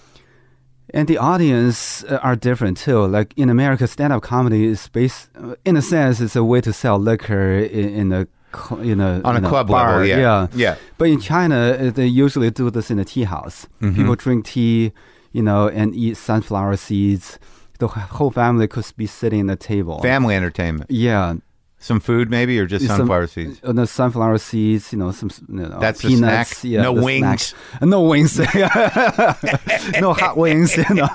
and the audience uh, are different too. Like in America, stand-up comedy is based, uh, in a sense, it's a way to sell liquor in, in a cl- in a On a in club bar. level, yeah. yeah, Yeah. But in China, uh, they usually do this in a tea house. Mm-hmm. People drink tea, you know, and eat sunflower seeds. The wh- whole family could be sitting at the table. Family entertainment. Yeah. Some food maybe, or just Some- sunflower seeds. Uh, the sunflower seeds, you know, some you know, That's the peanuts. snack? Yeah, No the wings? snacks. Uh, No wings. No hot wings. You know.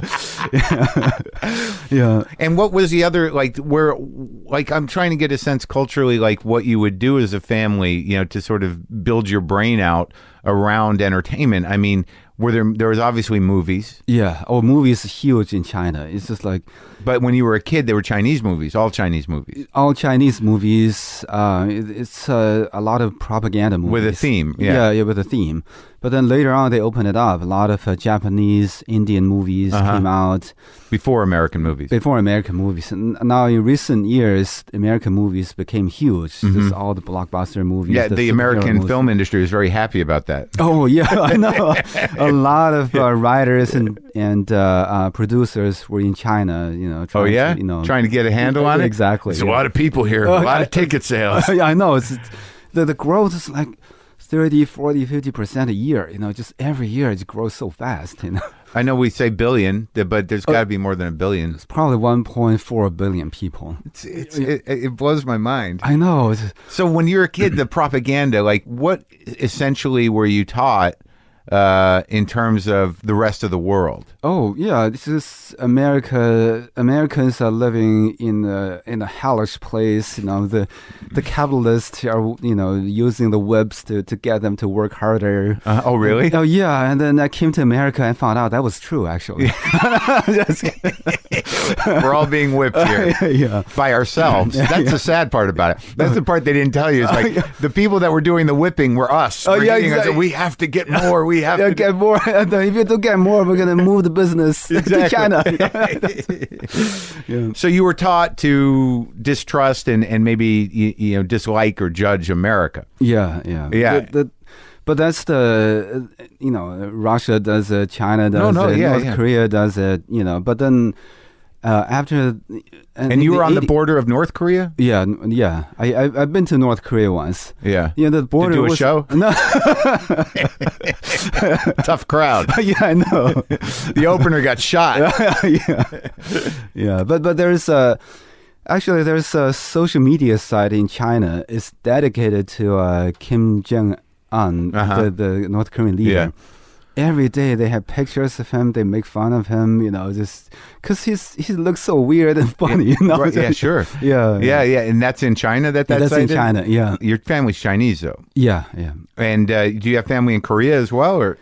Yeah. And what was the other, like, where, like, I'm trying to get a sense culturally, like, what you would do as a family, you know, to sort of build your brain out around entertainment. I mean, were there, there was obviously movies, Yeah. Oh, movies is huge in China. It's just like but when you were a kid, they were Chinese movies, all Chinese movies. all Chinese movies. Uh, it, it's uh, a lot of propaganda movies With a theme, yeah. yeah, yeah, with a theme. But then later on, they opened it up. A lot of uh, Japanese, Indian movies Uh-huh. came out Before American movies. before American movies. And now in recent years, American movies became huge. Just all the blockbuster movies. Mm-hmm. Yeah, the superhero American movies. film industry is very happy about that. Oh yeah, I know. A lot of uh, writers and and uh, uh, producers were in China. You know. Oh, trying yeah? To, you know, Trying to get a handle on it? Exactly. There's a yeah. lot of people here, a lot of ticket sales. Yeah, I know. It's, it's the the growth is like thirty, forty, fifty percent a year. You know, just every year it grows so fast. You know, I know we say billion, but there's got to be more than a billion. it's probably one point four billion people. It's, it's, it, it blows my mind. I know. It's, So when you were a kid, the propaganda, like what essentially were you taught uh, in terms of the rest of the world? Oh yeah, this is America. Americans are living in a in a hellish place. You know, the the capitalists are you know using the whips to, to get them to work harder. Uh, oh, really? Oh yeah, and then I came to America and found out that was true actually. We're all being whipped here yeah. by ourselves. That's the sad part about it. That's the part they didn't tell you. Is like the people that were doing the whipping were us. Oh, We're yeah, getting us- exactly. We have to get more. We have Yeah, to get more. And then if you don't get more, we're gonna move the business to China. Yeah. So you were taught to distrust and, and maybe you, you know dislike or judge America. Yeah, yeah, Yeah. The- the- but that's the uh, you know Russia does it, China does no, it, yeah, North yeah. Korea does it. You know, but then uh, after. And you were on the border of North Korea? Yeah, n- yeah. I, I I've been to North Korea once. Yeah. Yeah, the border To do a was, show? No. Tough crowd. Yeah, I know. The opener got shot. yeah, yeah. But but there's a actually there's a social media site in China. It's dedicated to uh, Kim Jong Un, Uh-huh. the the North Korean leader. Yeah. Every day they have pictures of him. They make fun of him. You know, just because he's he looks so weird and funny. You know? Right, yeah, sure. Yeah, Yeah, yeah. And that's in China that Yeah, that's that's in China. Yeah, Your family's Chinese, though. yeah, yeah. And uh, do you have family in Korea as well, or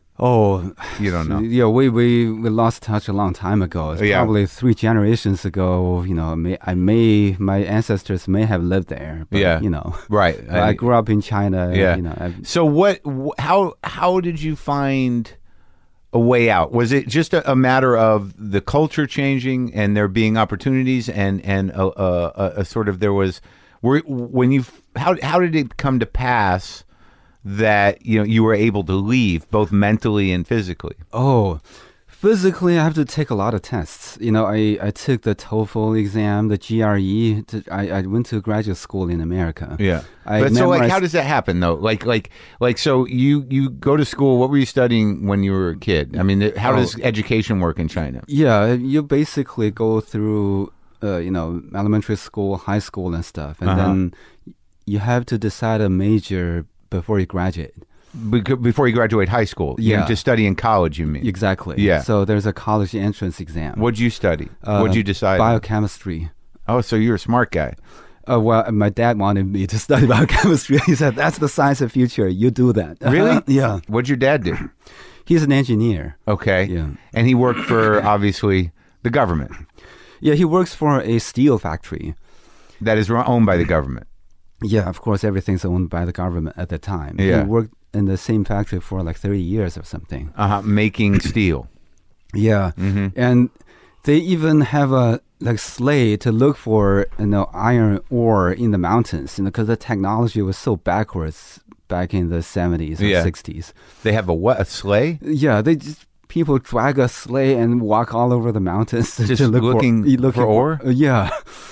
Oh, you don't know? yeah, we, we, we lost touch a long time ago. It's Yeah. probably three generations ago. You know, may, I may my ancestors may have lived there. But, Yeah. you know, Right. I, grew up in China. Yeah. You know, I, So what? wh- How how did you find a way out? Was it just a, a matter of the culture changing and there being opportunities and and a, a, a, a sort of there was were when you how how did it come to pass that you know you were able to leave both mentally and physically? oh, physically, I have to take a lot of tests. You know, I, I took the TOEFL exam, the G R E. To, I, I went to graduate school in America. Yeah. I But so like memorized- how does that happen though? Like like like so you you go to school, what were you studying when you were a kid? I mean, how Oh. does education work in China? Yeah, you basically go through, uh, you know, elementary school, high school, and stuff, and Uh-huh. then you have to decide a major before you graduate. Bec- Before you graduate high school, you Yeah. to study in college, you mean? Exactly. Yeah. So there's a college entrance exam. What'd you study? Uh, What'd you decide? Biochemistry. Oh, so you're a smart guy. Uh, well, my dad wanted me to study biochemistry. He said, "That's the science of future. You do that." Really? Yeah. What'd your dad do? He's an engineer. Okay. Yeah. And he worked for obviously the government Yeah, he works for a steel factory. that is ru- owned by the government. Yeah, of course, everything's owned by the government at the time. Yeah. He worked in the same factory for like thirty years or something. Uh-huh. Making steel. Yeah, Mm-hmm. and they even have a like sleigh to look for you know iron ore in the mountains, you know, because the technology was so backwards back in the seventies or Yeah. sixties. They have a what? A sleigh? Yeah, they just people drag a sleigh and walk all over the mountains to Just look looking for, looking for ore? Uh, yeah,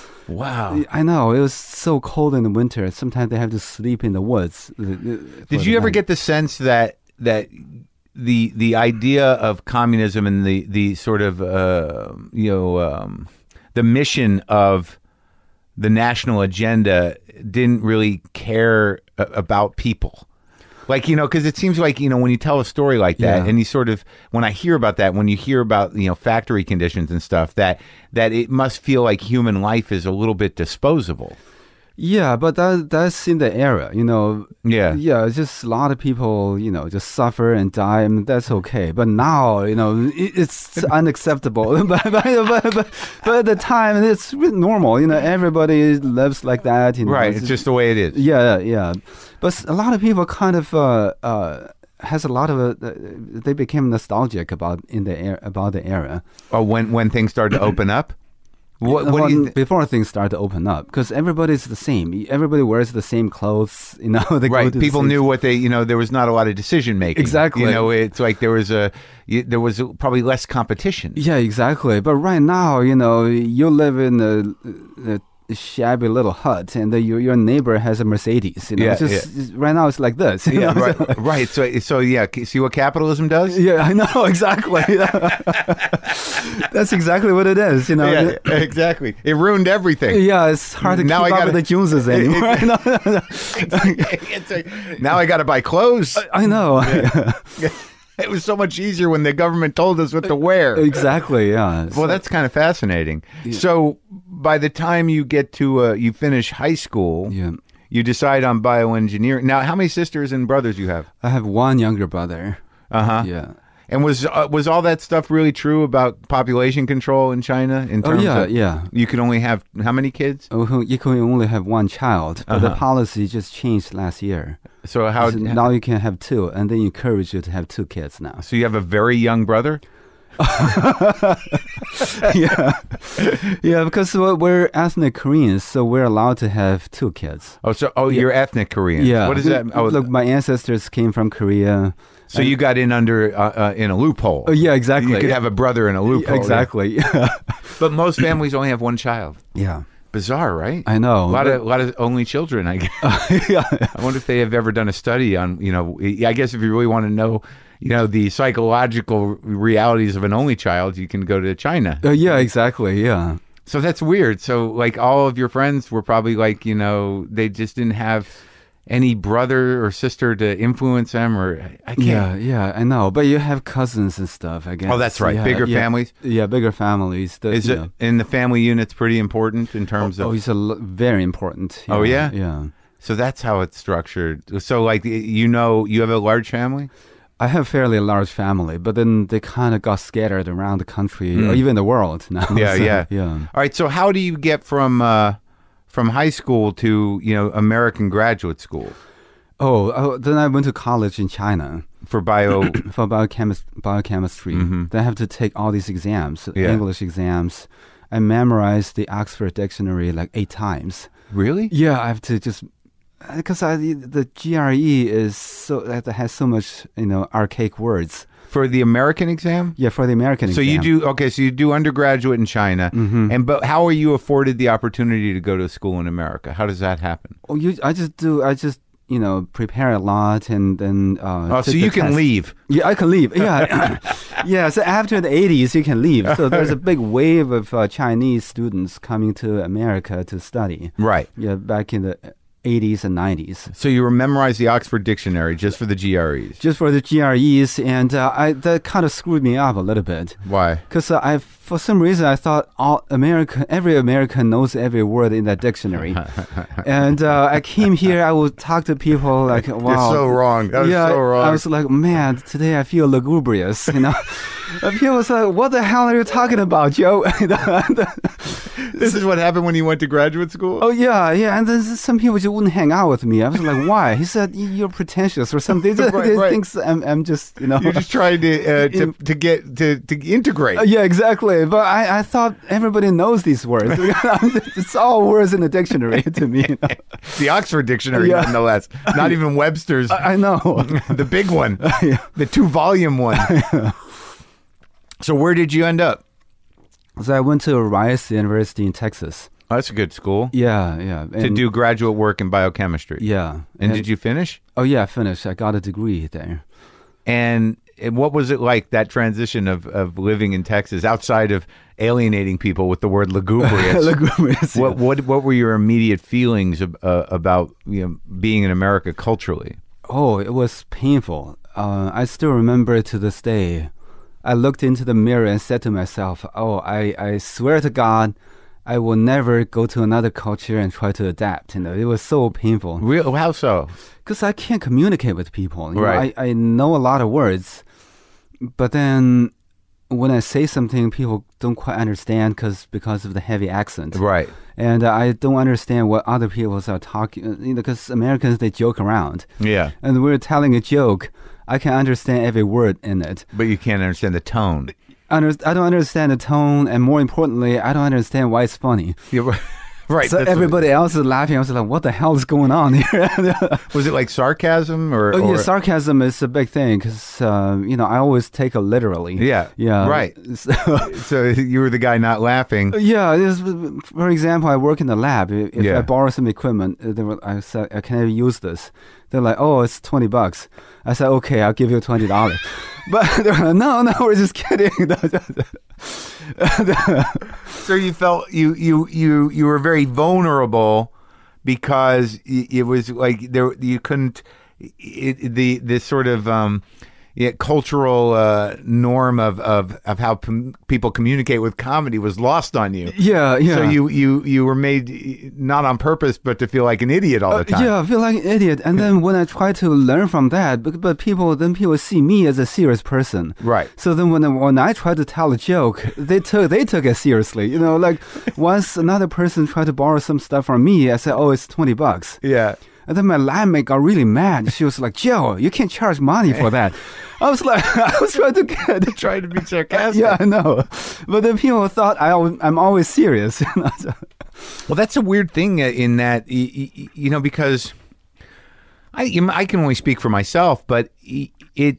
Wow. I know it was so cold in the winter. Sometimes they have to sleep in the woods. uh, uh, for Did the you ever night. get the sense that that the the idea of communism and the the sort of uh, you know um, the mission of the national agenda didn't really care a- about people? Like, you know, because it seems like, you know, when you tell a story like that Yeah. and you sort of, when I hear about that, when you hear about, you know, factory conditions and stuff, that that it must feel like human life is a little bit disposable. Yeah, but that that's in the era, you know. Yeah. Yeah, it's just a lot of people, you know, just suffer and die, and that's okay. But now, you know, it, it's unacceptable. but, but, but, but, but at the time, it's really normal. You know, everybody lives like that. You know, Right. It's just the way it is. yeah, yeah. But s- a lot of people kind of uh, uh, has a lot of uh, they became nostalgic about in the era, about the era. Or when, when things started to open up? What, what Well, do you th- before things start to open up, because everybody's the same. Everybody wears the same clothes. You know, they go Right. to the People same- knew what they, you know, there was not a lot of decision making. Exactly. You know, it's like there was a, you, there was probably less competition. Yeah, exactly. But right now, you know, you live in a, a shabby little hut, and the, your your neighbor has a Mercedes. You know, Yeah, it's just, it's- right now it's like this. you Yeah, know? right. Right. So, so yeah. See what capitalism does? Yeah, I know exactly. That's exactly what it is. You know. Yeah, exactly. It ruined everything. Yeah, it's hard to Now keep I up gotta- with the Joneses anymore. It's like, now I got to buy clothes. I know. It was so much easier when the government told us what to wear. Exactly. Yeah. Well, that's kind of fascinating. So, by the time you get to uh, you finish high school, Yeah. you decide on bioengineering. Now, how many sisters and brothers you have? I have one younger brother. Uh huh. Yeah. And was uh, was all that stuff really true about population control in China? In Oh terms yeah, of yeah. you could only have how many kids? Oh, you can only have one child, but the Uh-huh. policy just changed last year. So how So now you can have two, and they encourage you to have two kids now. so you have a very young brother? yeah, yeah, because we're- we're ethnic Koreans, so we're allowed to have two kids. Oh, so oh, you're ethnic Korean. Yeah, What is that? Oh, Look, my ancestors came from Korea. So you got in under uh, uh, in a loophole. Oh, yeah, exactly. You could have a brother in a loophole. Exactly. Yeah. But most families only have one child. Yeah. Bizarre, right? I know. A lot of a lot of only children. I guess. yeah. I wonder if they have ever done a study on. You know, I guess if you really want to know, you know, the psychological realities of an only child, you can go to China. Uh, yeah, exactly. Yeah. So that's weird. So like all of your friends were probably like, you know, they just didn't have any brother or sister to influence them, or I can't. Yeah, yeah, I know. But you have cousins and stuff, I guess. Oh, that's right. Yeah, Bigger yeah, families? Yeah, bigger families. The, Is you it know. in the family units pretty important in terms Oh, of? it's a l- very important. Oh, yeah? Yeah. So that's how it's structured. So like, you know, you have a large family? I have fairly large family, but then they kind of got scattered around the country, or even the world now. Yeah, So, yeah. Yeah. All right. So how do you get from uh, from high school to, you know, American graduate school Oh, oh, then I went to college in China for bio? for biochemis- biochemistry. Then I have to take all these exams, Yeah. English exams. I memorized the Oxford Dictionary like eight times. Really? Yeah, I have to just because I the G R E is so that has so much you know archaic words. For the American exam? Yeah, for the American So exam. you do okay. So you do undergraduate in China, and but how are you afforded the opportunity to go to school in America? How does that happen? Oh, you, I just do. I just you know prepare a lot and then. Uh, Oh, so take the you can test. leave. Yeah, I can leave. Yeah, yeah. So after the eighties, you can leave. So there's a big wave of uh, Chinese students coming to America to study. Right. Yeah, back in the eighties and nineties. So you memorize the Oxford Dictionary just for the G R Es. Just for the G R Es, and uh, I that kind of screwed me up a little bit. Why? Because uh, I, for some reason, I thought all American, every American knows every word in that dictionary, and uh, I came here. I would talk to people like, "Wow, You're so wrong. That was yeah, so wrong. I was like, "Man, today I feel lugubrious," you know. And people was like, "What the hell are you talking about, Joe?" This is what happened when you went to graduate school? Oh yeah, yeah, and then some people just wouldn't hang out with me. I was like, "Why?" He said, "You're pretentious or something." They, Right, they right. think I'm, I'm just, you know. You're just trying to uh, to, to get to, to integrate. Uh, yeah, exactly. But I, I thought everybody knows these words. It's all words in the dictionary to me. You know? The Oxford Dictionary, Yeah. nonetheless. Not even Webster's. I know. The big one. Yeah. The two-volume one. So where did you end up? So I went to Rice University in Texas. Oh, that's a good school. Yeah, yeah. To do graduate work in biochemistry. Yeah. And, did you finish? Oh yeah, I finished. I got a degree there. And, and what was it like, that transition of, of living in Texas outside of alienating people with the word lugubrious? Lugubrious, What yeah. what what were your immediate feelings ab- uh, about you know being in America culturally? Oh, it was painful. Uh, I still remember to this day. I looked into the mirror and said to myself, "Oh, I, I swear to God, I will never go to another culture and try to adapt." You know, it was so painful. Real? How so? Because I can't communicate with people. You know, Right. I, I know a lot of words, but then when I say something, people don't quite understand because because of the heavy accent. Right. And uh, I don't understand what other people are talking. uh, You know, because Americans, they joke around. Yeah. And we're telling a joke. I can understand every word in it. But you can't understand the tone. Under, I don't understand the tone, and more importantly, I don't understand why it's funny. Yeah, right. Right. So that's what- everybody else is laughing. I was like, what the hell is going on here? was it like sarcasm or? Oh, yeah, or- sarcasm is a big thing because, uh, you know, I always take it literally. Yeah. Yeah. Right. So, So you were the guy not laughing. yeah. This, for example, I work in the lab. If Yeah. I borrow some equipment, uh, they were, I said, "I can I use this?" They're like, "Oh, it's twenty bucks." I said, "Okay, I'll give you twenty dollars." But they're like, "No, no, we're just kidding." So you felt you you you you were very vulnerable because y- it was like there you couldn't it, the this sort of um yeah, cultural uh, norm of of of how p- people communicate with comedy was lost on you. yeah, yeah. So you you you were made not on purpose, but to feel like an idiot all the time. Uh, yeah, I feel like an idiot. And then when I try to learn from that, but, but people then people see me as a serious person. Right. So then when I, when I try to tell a joke, they took they took it seriously. You know, like once another person tried to borrow some stuff from me, I said, "Oh, it's twenty bucks." Yeah. And then my lab mate got really mad. She was like, "Joe, you can't charge money for that." I was like, I was trying to get Trying to be sarcastic. Yeah, I know. But then people thought I, al- I'm always serious. You know, so- Well, that's a weird thing uh, in that, y- y- you know, because I you know, I can only speak for myself, but y- it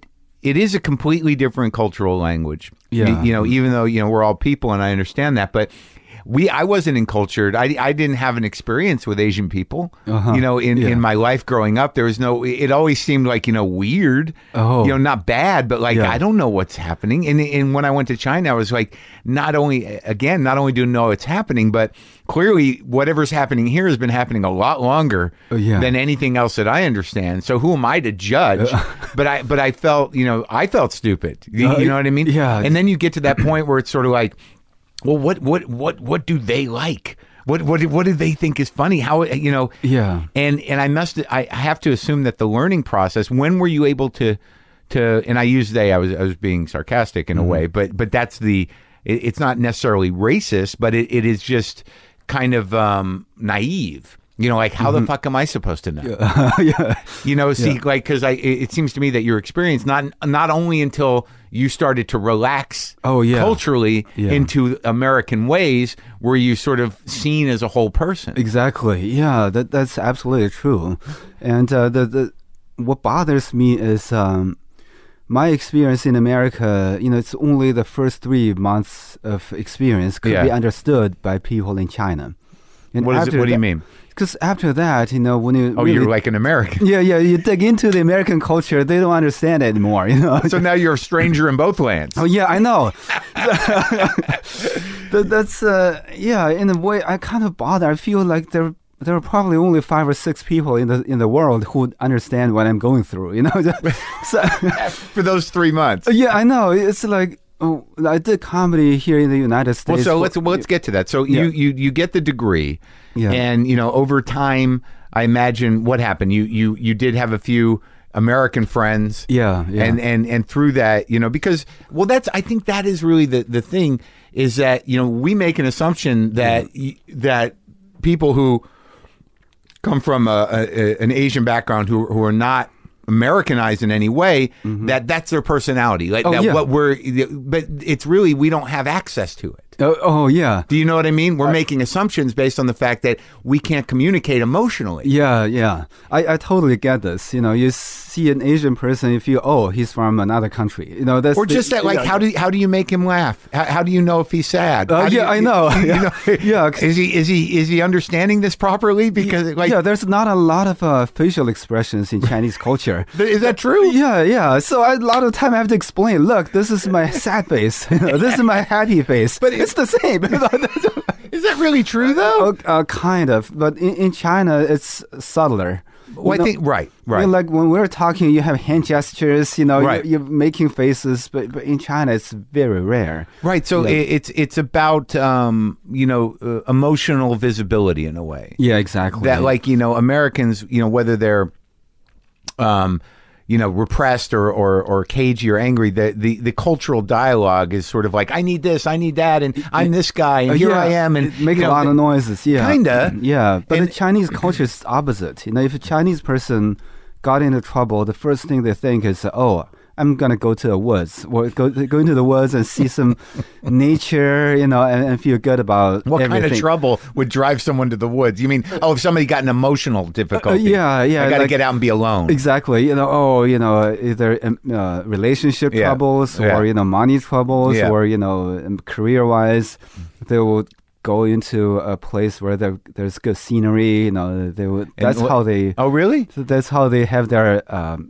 it is a completely different cultural language. Yeah. You, you know, even though, you know, we're all people and I understand that, but we, I wasn't encultured. I, I didn't have an experience with Asian people, Uh-huh. you know, in, Yeah. in my life growing up. There was no, it always seemed like, you know, weird, Oh. you know, not bad, but like, Yeah. I don't know what's happening. And, and when I went to China, I was like, not only, again, not only do I know it's happening, but clearly whatever's happening here has been happening a lot longer Oh, yeah. than anything else that I understand. So who am I to judge? but I, but I felt, you know, I felt stupid. You, Uh, you know what I mean? yeah. And then you get to that point where it's sort of like, well, what, what, what, what do they like? What, what, what do they think is funny? How, you know? Yeah. And, and I must, I have to assume that the learning process. When were you able to, to? And I use they. I was, I was being sarcastic in a way, but, but that's the. It, it's not necessarily racist, but it, it is just kind of um, naive. You know, like how the fuck am I supposed to know? yeah. You know, see, Yeah. like because I, it, it seems to me that your experience not not only until you started to relax, Oh, yeah. culturally Yeah. into American ways, were you sort of seen as a whole person. Exactly. Yeah, that that's absolutely true. And uh, the the what bothers me is um, my experience in America. You know, it's only the first three months of experience could Yeah. be understood by people in China. And What is it? after What do you that- mean? Because after that, you know, when you Oh, really, you're like an American. yeah, yeah, you dig into the American culture, they don't understand it anymore. You know. So now you're a stranger in both lands. Oh yeah, I know. that, that's uh, yeah. In a way, I kind of bother. I feel like there there are probably only five or six people in the in the world who understand what I'm going through. You know. so, For those three months. yeah, I know. It's like oh, I did comedy here in the United States. Well, so for- let's well, let's get to that. So Yeah. you, you you get the degree, Yeah. and you know over time, I imagine what happened. You you you did have a few American friends, Yeah, yeah. and and and through that, you know, because well, that's I think that is really the the thing is that you know we make an assumption that y that people who come from a, a, an Asian background who who are not Americanized in any way, that that's their personality. Like Oh, that yeah. what we're, but it's really we don't have access to it. Oh, oh yeah. Do you know what I mean? We're making assumptions based on the fact that we can't communicate emotionally. Yeah, yeah. I, I totally get this. You know, you see an Asian person, you feel, oh, he's from another country. You know, that's Or the- just that, like, yeah. how do how do you make him laugh? How, how do you know if he's sad? Oh, How do yeah, you- I know. you Yeah. know, Yeah, 'cause- is he is he is he understanding this properly? Because like, yeah, there's not a lot of uh, facial expressions in Chinese culture. is that true? Yeah, yeah. So I, a lot of time I have to explain. Look, this is my sad face. You know, this is my happy face. But But it's the same. Is that really true though? Oh, uh, kind of. But in, in China, it's subtler. Well, You I know, think right, you right. know, like when we're talking, you have hand gestures. You know, Right. you're, you're making faces. But, but in China, it's very rare. Right, so Yeah. it, it's it's about um, you know uh, emotional visibility in a way. Yeah, exactly. That like you know Americans, you know whether they're um, you know repressed or, or or cagey or angry, the, the the cultural dialogue is sort of like I need this, I need that, and I'm this guy, and Uh, here yeah, I am, and it make you a know, lot of noises. Yeah, Kinda. Yeah, but And- the Chinese culture is opposite. You know, if a Chinese person got into trouble, the first thing they think is, "Oh, I'm gonna go to the woods, or go go into the woods and see some nature, you know, and, and feel good about What everything." kind of trouble would drive someone to the woods? You mean, oh, if somebody got an emotional difficulty, Uh, yeah, yeah, I got to like- get out and be alone. Exactly. You know, oh, you know, either um, uh, relationship Yeah. troubles or, Yeah. you know, money troubles Yeah. or, you know, um, career-wise, they will go into a place where there, there's good scenery, you know, they would, that's what- how they, Oh, really? that's how they have their, um,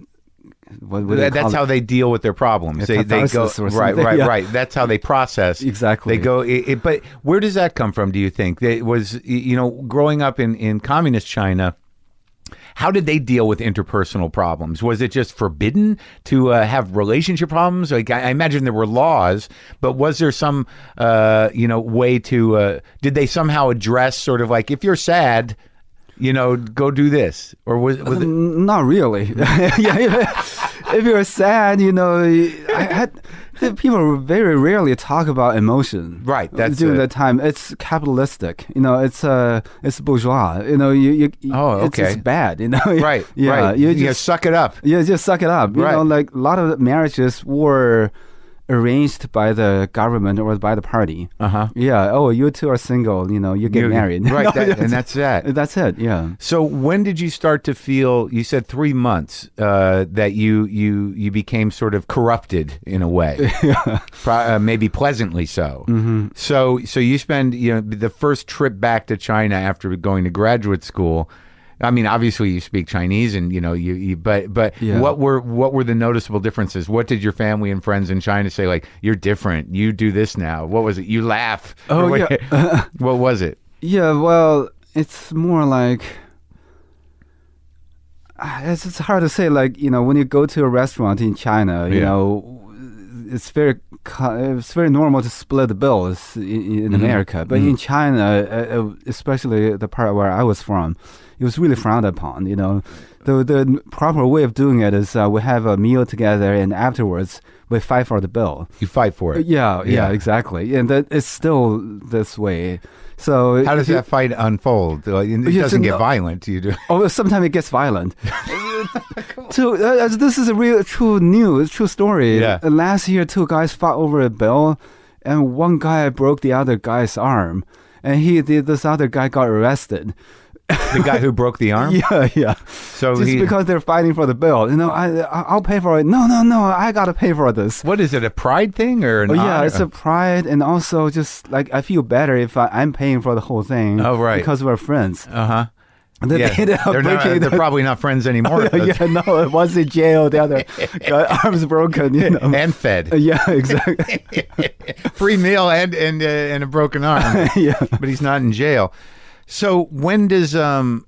what would they That- that's call how it? they deal with their problems. Yeah, They, they go catharsis or right, something, right, yeah. right. That's how they process. Exactly. They go. It, it, but where does that come from? Do you think it was you know growing up in in communist China? How did they deal with interpersonal problems? Was it just forbidden to uh, have relationship problems? Like I, I imagine there were laws, but was there some uh, you know way to? Uh, did they somehow address sort of like if you're sad, you know, go do this, or was, was it? Mm, Not really. yeah, if, if you're sad, you know, I had the people very rarely talk about emotion. Right, that's during it. that time. It's capitalistic. You know, it's uh, it's bourgeois. You know, you, you Oh, it's, okay. it's bad. You know, Right, yeah, right. you You just suck it up. yeah, just suck it up. You Right. know, like a lot of marriages were arranged by the government or by the party. Uh huh. Yeah. Oh, you two are single. You know, you get You- married. right? No, that, and that's that. That's it. Yeah. So when did you start to feel? You said three months uh, that you you you became sort of corrupted in a way, Pro- uh, maybe pleasantly so. Mm-hmm. So so you spend you know the first trip back to China after going to graduate school. I mean, obviously you speak Chinese, and you know you. you but but Yeah. what were what were the noticeable differences? What did your family and friends in China say? Like, you're different. You do this now. What was it? You laugh. Oh, Or what, yeah. what was it? Yeah, well, it's more like ah, it's, it's hard to say. Like, you know, when you go to a restaurant in China, you Yeah. know, it's very co- it's very normal to split the bills in, in Mm-hmm. America, but in China, uh, uh, especially the part where I was from, it was really frowned upon. You know, the the proper way of doing it is uh, we have a meal together, and afterwards we fight for the bill. You fight for it. Yeah, yeah, Yeah. exactly, and that it's still this way. So How does if you- that fight unfold? Like, it Yeah, doesn't so get no- violent. You do. Oh, sometimes it gets violent. Two, uh, this is a real, true news, true story. Yeah. Uh, Last year, two guys fought over a bill, and one guy broke the other guy's arm, and he, the, this other guy got arrested. The guy who broke the arm. Yeah, yeah. So Just he, because they're fighting for the bill, you know, I, I- I'll pay for it. No, no, no, I gotta pay for this. what is it? A pride thing or an Oh yeah, honor? it's a pride, and also just like I feel better if I, I'm paying for the whole thing. Oh, right. because we're friends. Uh huh. And then Yeah, they ended up they're, not, breaking they're the- probably not friends anymore. yeah, no, one's in jail, the other got arms broken, you know. And fed. Yeah, exactly. Free meal and and uh, and a broken arm. Yeah. But he's not in jail. So when does um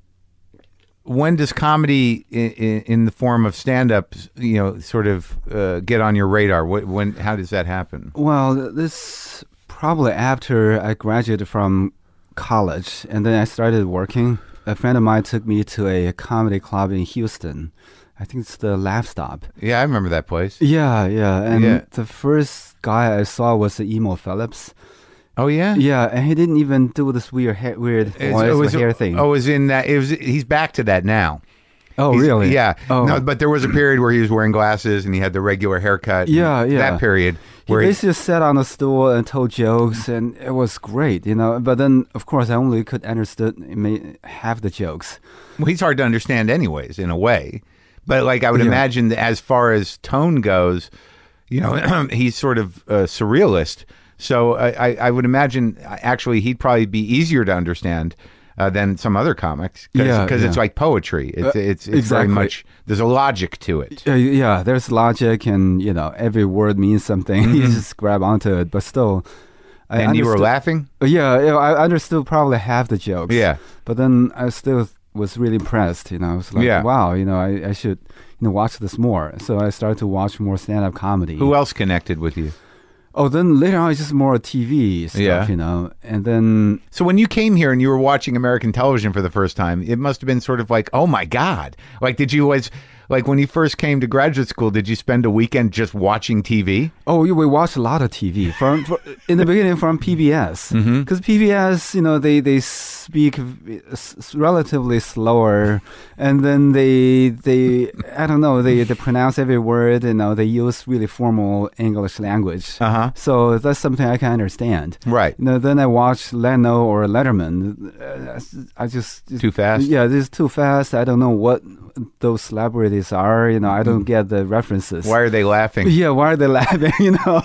when does comedy in, in, in the form of stand-up, you know, sort of uh, get on your radar? What, when how does that happen? Well, this probably after I graduated from college, and then I started working. A friend of mine took me to a comedy club in Houston. I think it's the Laugh Stop. Yeah, I remember that place. Yeah, yeah. And Yeah. the first guy I saw was the Emo Phillips. Oh yeah. Yeah, and he didn't even do this weird, hair, weird It's- voice it or was- hair thing. Oh, it was in that. It was. He's back to that now. Oh, He's- really? Yeah. Oh. No, but there was a period where he was wearing glasses and he had the regular haircut. Yeah, yeah. That period He where he, basically sat on a stool and told jokes, and it was great, you know. But then, of course, I only could understand may- half the jokes. well, he's hard to understand, anyways, in a way. But like, I would Yeah. imagine that as far as tone goes, you know, he's sort of a surrealist. So I, I, I would imagine actually he'd probably be easier to understand uh, than some other comics because Yeah, it's yeah. like poetry. It's Uh, it's, it's exactly. very much there's a logic to it. Uh, yeah, there's logic, and you know, every word means something. You just grab onto it, but still. I Mm-hmm. And you were understood- laughing. Yeah, yeah, I understood probably half the jokes. Yeah. But then I still was really impressed. You know, I was like, Yeah. wow, you know, I, I should, you know, watch this more. So I started to watch more stand-up comedy. Who else connected with you? Oh, then later on, it's just more T V stuff, Yeah. you know. And then, So when you came here and you were watching American television for the first time, it must have been sort of like, oh my God. Like, did you always, like when you first came to graduate school, did you spend a weekend just watching T V? oh, yeah, we watched a lot of T V from, for, in the beginning from P B S. Because P B S, you know, they, they speak s- s- relatively slower, and then they, they I don't know, they, they pronounce every word, you know, they use really formal English language. Uh-huh. So that's something I can understand. Right. You know, then I watch Leno or Letterman. Uh, I just Too fast? Yeah, this is too fast. I don't know what those celebrities are. You know, I don't get the references. Why are they laughing? Yeah, why are they laughing? You know.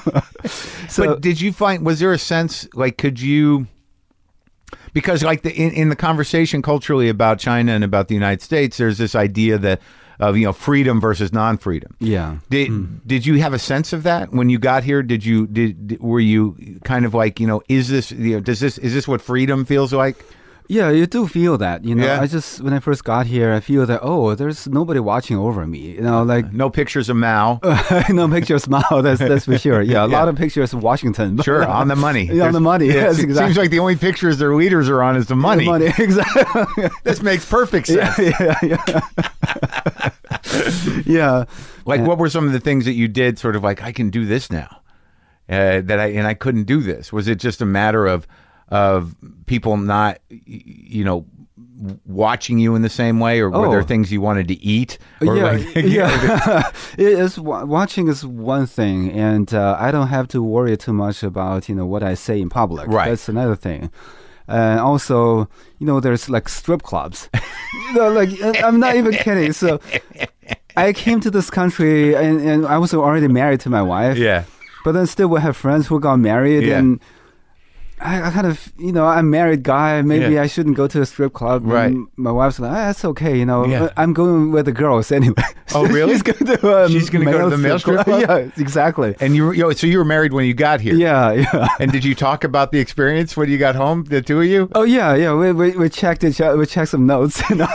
So But did you find, was there a sense, like, could you, because like the, in, in the conversation culturally about China and about the United States, there's this idea that of, you know, freedom versus non-freedom. yeah. Did did you have a sense of that when you got here? Did you did, did were you kind of like, you know, is this, you know, does this is this what freedom feels like? Yeah, you do feel that, you know. Yeah. I just, when I first got here, I feel that, oh, there's nobody watching over me, you know, like, No pictures of Mao. no pictures smile, that's, that's for sure. Yeah, a Yeah. lot of pictures of Washington. but- Sure, on the money. Yeah, on the money, Yeah, yes, it exactly. seems like the only pictures their leaders are on is the money. The money, exactly. This makes perfect sense. yeah, yeah. Yeah. Like, what were some of the things that you did sort of like, I can do this now? Uh, that I, and I couldn't do this. Was it just a matter of, of people not, you know, watching you in the same way, or were Oh. there things you wanted to eat? Or yeah, like- yeah. it is wa- watching is one thing, and uh, I don't have to worry too much about you know what I say in public. Right. That's another thing. And also, you know, there's like strip clubs. you know, like and I'm not even kidding. So I came to this country, and, and I was already married to my wife. Yeah. But then still, we have friends who got married, Yeah. and I, I kind of, you know, I'm a married guy. Maybe Yeah. I shouldn't go to a strip club. Right. And my wife's like, ah, that's okay. You know, Yeah. I'm going with the girls anyway. Oh, really? She's going to. Um, She's gonna go to the male strip club? Yeah, exactly. And you, were- yo, so you were married when you got here. Yeah, yeah. And did you talk about the experience when you got home, the two of you? Oh yeah, yeah. We we, we checked each other. We checked some notes. You know?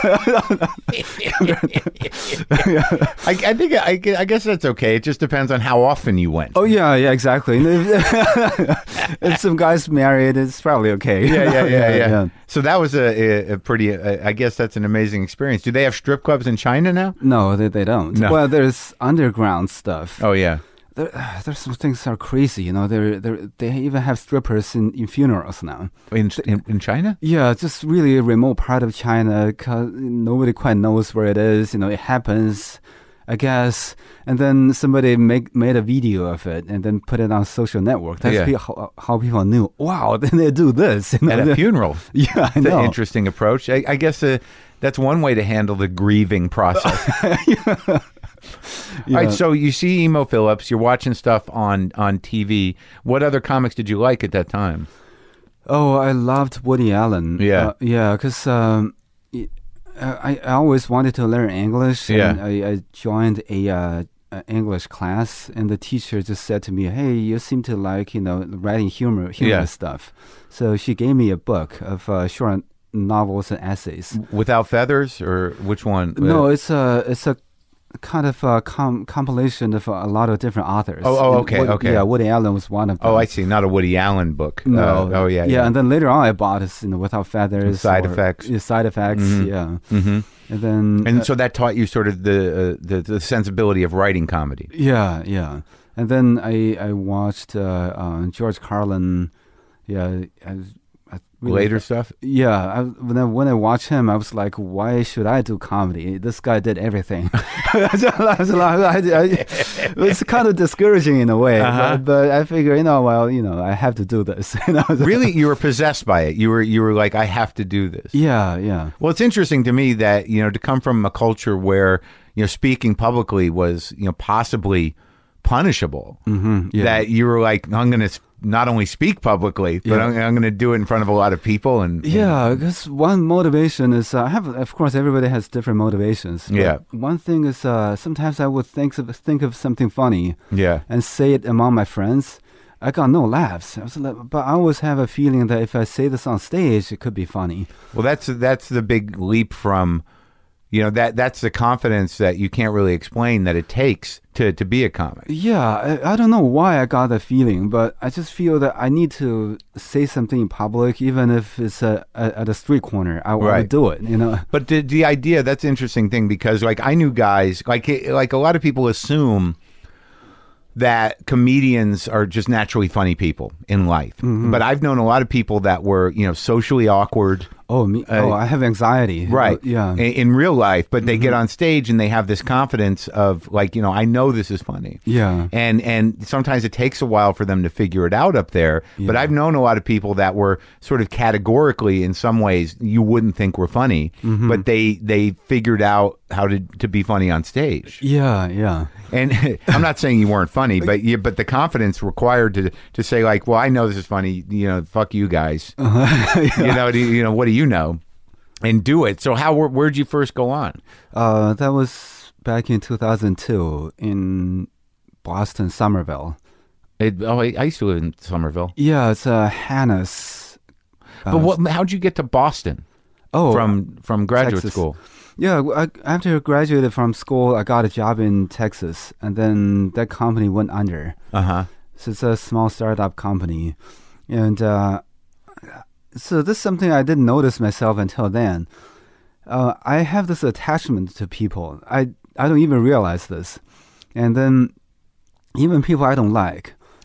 I, I think I, I guess that's okay. It just depends on how often you went. Oh yeah, yeah, exactly. And If, if some guy's married, it's probably okay. Yeah, yeah, yeah, yeah. So that was a, a, a pretty. Uh, I guess that's an amazing experience. Do they have strip clubs in China now? No, they they don't. No. Well, there's underground stuff. Oh yeah. There, there's some things that are crazy. You know, they they they even have strippers in, in funerals now. In, in in China? Yeah, just really a remote part of China. 'Cause nobody quite knows where it is. You know, it happens, I guess. And then somebody make made a video of it and then put it on social network. That's Yeah. pe- how, how people knew. Wow, then they do this. You know? At a funeral. Yeah, I It's an know. interesting approach. I, I guess uh, that's one way to handle the grieving process. All right, so you see Emo Phillips, you're watching stuff on, on T V. What other comics did you like at that time? Oh, I loved Woody Allen. Yeah. uh, yeah, because um, y- I I always wanted to learn English. Yeah. And I, I joined a, uh, a English class, and the teacher just said to me, "Hey, you seem to like you know writing humor humor Yeah. stuff." So she gave me a book of uh, short novels and essays. Without Feathers, or which one? No, it's a it's a kind of a com- compilation of a lot of different authors. Oh, oh, And okay, Woody- okay. Yeah, Woody Allen was one of them. Oh, I see. Not a Woody Allen book. No. Uh, oh, yeah. yeah. And then later on, I bought this, you know, Without Feathers. Side or- Effects. Yeah, Side Effects, Mhm. yeah. hmm And then. And uh, so that taught you sort of the, uh, the the sensibility of writing comedy. yeah, yeah. And then I I watched uh, uh, George Carlin. Yeah. I, I really Later stuff. Yeah, I, when I when I watched him, I was like, why should I do comedy? This guy did everything. I, I, it's kind of discouraging in a way, Uh-huh. but, but I figure, you know, well, you know, I have to do this. You know? Really, you were possessed by it. You were you were like, I have to do this. Yeah, yeah. Well, it's interesting to me that, you know, to come from a culture where, you know, speaking publicly was, you know, possibly punishable, Mm-hmm, yeah. that you were like, I'm going to not only speak publicly, but Yeah. I'm, I'm going to do it in front of a lot of people. And Yeah, because one motivation is uh, I have, of course, everybody has different motivations. but Yeah. One thing is uh, sometimes I would think of think of something funny yeah. and say it among my friends. I got no laughs. I was like, but I always have a feeling that if I say this on stage, it could be funny. Well, that's that's the big leap from, you know, that that's the confidence that you can't really explain that it takes to, to be a comic. Yeah, I, I don't know why I got that feeling, but I just feel that I need to say something in public, even if it's a, a, at a street corner. I want Right. to do it, you know. But the, the idea, that's an interesting thing, because like I knew guys, like like a lot of people assume that comedians are just naturally funny people in life. Mm-hmm. But I've known a lot of people that were, you know, socially awkward. Oh, me. oh, I have anxiety. Right. Uh, yeah. In, in real life, but they get on stage and they have this confidence of like, you know, I know this is funny. Yeah. And and sometimes it takes a while for them to figure it out up there. But Yeah. I've known a lot of people that were sort of categorically, in some ways, you wouldn't think were funny, Mm-hmm. but they they figured out how to to be funny on stage. Yeah, yeah. And I'm not saying you weren't funny, but you, but the confidence required to to say like, well, I know this is funny. You know, fuck you guys. You know, do, you know, what do you know? And do it. So how where, where'd you first go on? Uh, that was back in two thousand two in Boston, Somerville. It, oh, I, I used to live in Somerville. Yeah, it's uh, Hannah's. Uh, But what? How'd you get to Boston oh, from from graduate Texas. school? Yeah, I, after I graduated from school, I got a job in Texas, and then that company went under. Uh huh. So it's a small startup company, and uh, so this is something I didn't notice myself until then. Uh, I have this attachment to people. I I don't even realize this, and then even people I don't like,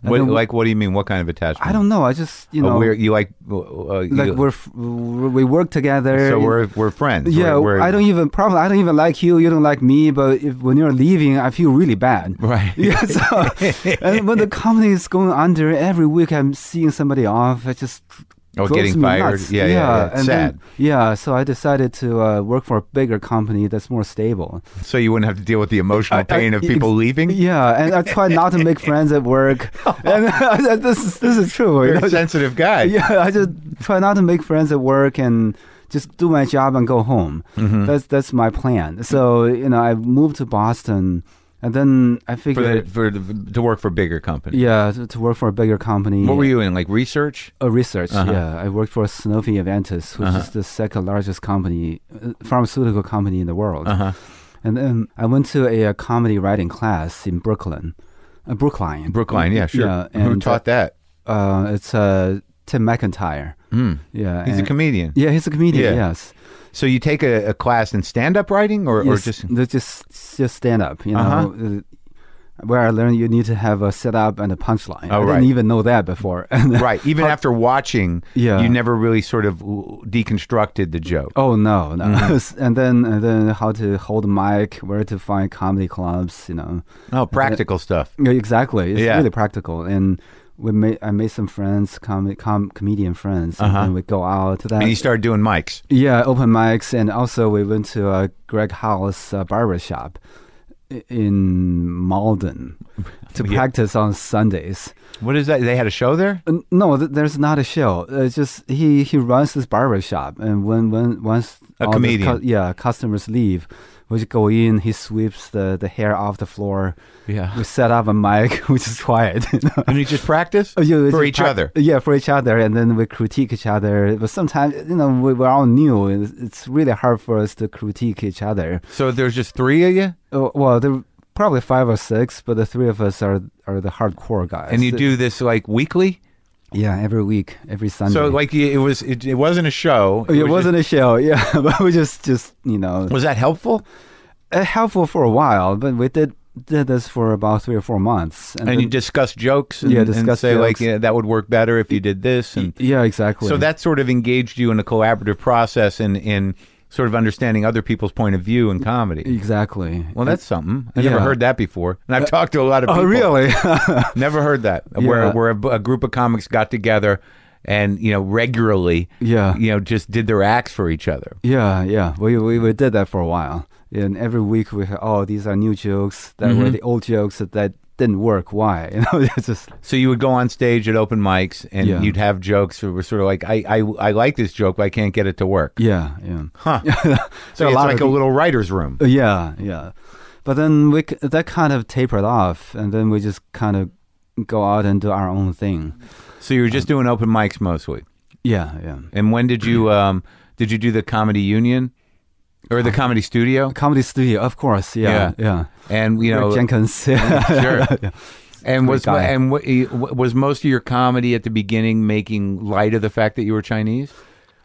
And What, then- like, what do you mean? What kind of attachment? I don't know. I just you Oh, know we're, you like, uh, you, like we're f- we work together. so we're we're friends. Yeah, We're, we're, I don't even probably I don't even like you. You don't like me. But if, when you're leaving, I feel really bad. Right. Yeah. So, and when the company is going under, every week I'm seeing somebody off. I just Oh, drives getting me fired. nuts. Yeah, yeah, yeah. It's and sad. Then, yeah. So I decided to uh, work for a bigger company that's more stable. So you wouldn't have to deal with the emotional I- I- pain of people ex- leaving. Yeah, and I try not to make friends at work. And this is this is true. you You're know. a sensitive guy. Yeah, I just try not to make friends at work and just do my job and go home. Mm-hmm. That's that's my plan. So you know, I moved to Boston, and then I For, figured, the, for the, to work for bigger companies. yeah, to, to work for a bigger company. What were you in? Like research? Uh, research, Uh-huh. yeah. I worked for Sanofi Aventis, which Uh-huh. is the second largest company, uh, pharmaceutical company in the world. Uh huh. And then I went to a, uh comedy writing class in Brooklyn, uh, Brookline. Brookline. Yeah, sure. Yeah, Who and, taught that? Uh, it's uh, Tim McIntyre. Mm. Yeah, He's a and- comedian. Yeah, he's a comedian. Yeah. Yes. So you take a, a class in stand-up writing, or, or Yes, just they're just just stand up. You know, Uh-huh. uh, where I learned you need to have a setup and a punchline. Oh, I right. didn't even know that before. And right? Even after watching, Yeah. you never really sort of deconstructed the joke. Oh no, no. Mm-hmm. And then and then how to hold a mic, where to find comedy clubs. You know, Oh, practical stuff. yeah, exactly. It's Yeah. really practical. And we made I made some friends, com- com- comedian friends, and Uh-huh. then we go out to that. And you started doing mics. Yeah, open mics, and also we went to uh, Greg House uh, barber shop i- in Malden to Yeah. practice on Sundays. What is that? They had a show there? Uh, no, th- there's not a show. Uh, It's just he he runs this barber shop, and when when once A all the comedian. yeah, customers leave, we just go in. He sweeps the, the hair off the floor. Yeah. We set up a mic. We just try it. You know? And you just practice Oh, yeah, we for just each prac- other. Yeah, for each other, and then we critique each other. But sometimes, you know, we, we're all new. It's, it's really hard for us to critique each other. So there's just three of you, Uh, well, there were probably five or six, but the three of us are are the hardcore guys. and you do this like weekly. Yeah, every week, every Sunday. So like you- it was, it, it wasn't a show. Oh, it, was wasn't a show, yeah, but we just, just you know, just- was that helpful? uh, helpful for a while. But we did did this for about three or four months, And then- you discuss jokes. And, Yeah, and discuss say like jokes. yeah, that would work better if you did this. And yeah, exactly. so that sort of engaged you in a collaborative process and in sort of understanding other people's point of view in comedy. exactly. Well, that's something. I never Yeah. heard that before. And I've talked to a lot of people. Oh, really? Never heard that. Where Yeah. where a, a group of comics got together and, you know, regularly, Yeah. you know, just did their acts for each other. Yeah, yeah. We, we we did that for a while, and every week we heard, oh, these are new jokes that were Mhm. the old jokes that, that didn't work. Why? You know, it's just So you would go on stage at open mics and Yeah. you'd have jokes that were sort of like, I, I, I like this joke, but I can't get it to work. yeah, yeah. Huh. There So are it's lot like of a little writer's room. Uh, Yeah, yeah. But then we c- that kind of tapered off, and then we just kind of go out and do our own thing. So you were just doing open mics mostly. Yeah, yeah. And when did you, um, did you do the Comedy Union or the Comedy Studio? Comedy studio, of course. Yeah, yeah. And, you know, Rick Jenkins. sure. Yeah. And was Great guy. and what, was most of your comedy at the beginning making light of the fact that you were Chinese?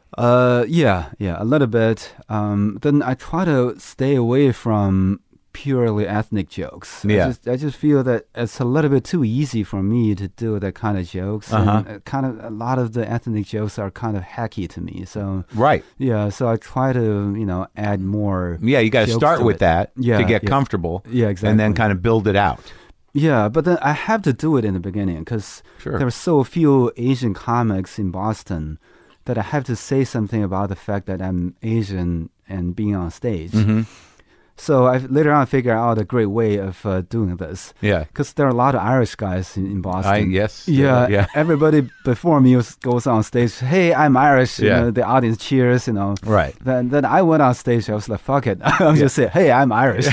Uh, yeah, yeah, a little bit. Um, then I try to stay away from purely ethnic jokes. Yeah. I just, I just feel that it's a little bit too easy for me to do that kind of jokes. Uh-huh. And uh, kind of a lot of the ethnic jokes are kind of hacky to me. So Right. yeah, so I try to you know add more. Yeah, you got to jokes start to with it. that Yeah, to get yeah. comfortable. Yeah, exactly. And then kind of build it out. Yeah, but then I have to do it in the beginning because Sure. there are so few Asian comics in Boston that I have to say something about the fact that I'm Asian and being on stage. Mm-hmm. So I later on figured out a great way of uh, doing this Yeah. because there are a lot of Irish guys in, in Boston. I yes. Yeah, Uh, yeah. Everybody before me was, goes on stage. Hey, I'm Irish. You Yeah. know, the audience cheers. You know. Right. Then, then I went on stage. I was like, "Fuck it." I'm just saying, "Hey, I'm Irish."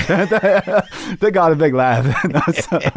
They got a big laugh. You know,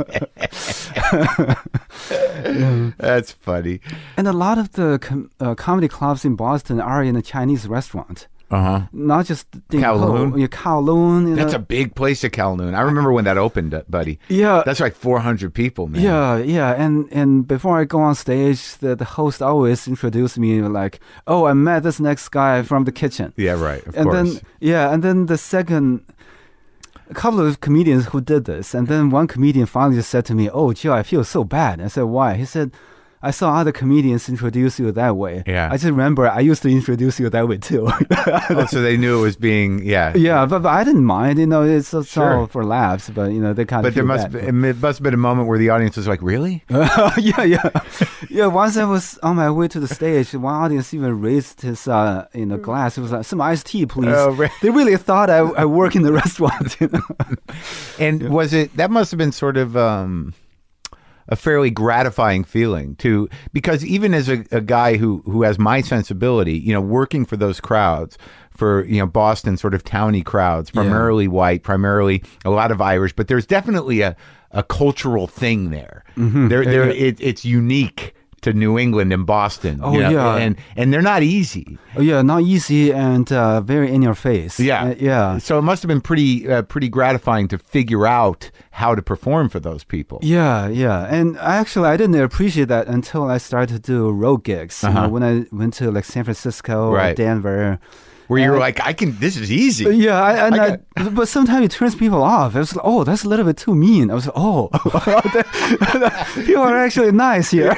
so- That's funny. And a lot of the com- uh, comedy clubs in Boston are in a Chinese restaurant, Uh huh. not just Ding Kowloon? Ho, yeah, Kowloon. You That's know. a big place at Kowloon. I remember when that opened, uh, buddy. yeah. That's like four hundred people, man. Yeah, yeah, and and before I go on stage, the, the host always introduced me like, "Oh, I met this next guy from the kitchen." Yeah. Right. Of and course. then yeah, and then the second, a couple of comedians who did this, and then one comedian finally just said to me, "Oh, Joe, I feel so bad." I said, "Why?" He said, "I saw other comedians introduce you that way. Yeah. I just remember I used to introduce you that way too." Oh, so they knew it was being, yeah. Yeah, but, but I didn't mind. You know, it's, it's Sure. all for laughs. But you know, they kind But of. there must be, it must have been a moment where the audience was like, really? yeah, yeah, yeah. Once I was on my way to the stage, one audience even raised his, uh, you know, glass. It was like, "Some iced tea, please." Oh, really? They really thought I, I work in the restaurant. You know? And was it, that must have been sort of um, a fairly gratifying feeling to, because even as a, a guy who, who has my sensibility, you know, working for those crowds, for, you know, Boston sort of towny crowds, primarily Yeah. white, primarily a lot of Irish, but there's definitely a, a cultural thing there. Mm-hmm. There, there, Yeah. it, it's unique to New England and Boston. Oh, you know, yeah. and and they're not easy. Oh, yeah, not easy and uh, very in your face. Yeah, Uh, yeah. So it must have been pretty uh, pretty gratifying to figure out how to perform for those people. Yeah, yeah. And actually, I didn't appreciate that until I started to do road gigs. You Uh-huh. know, when I went to like San Francisco Right. or Denver. Where you're And- like, I can. This is easy. Yeah, I, and I I but sometimes it turns people off. I was like, oh, that's a little bit too mean. I was like, oh, people are actually nice here.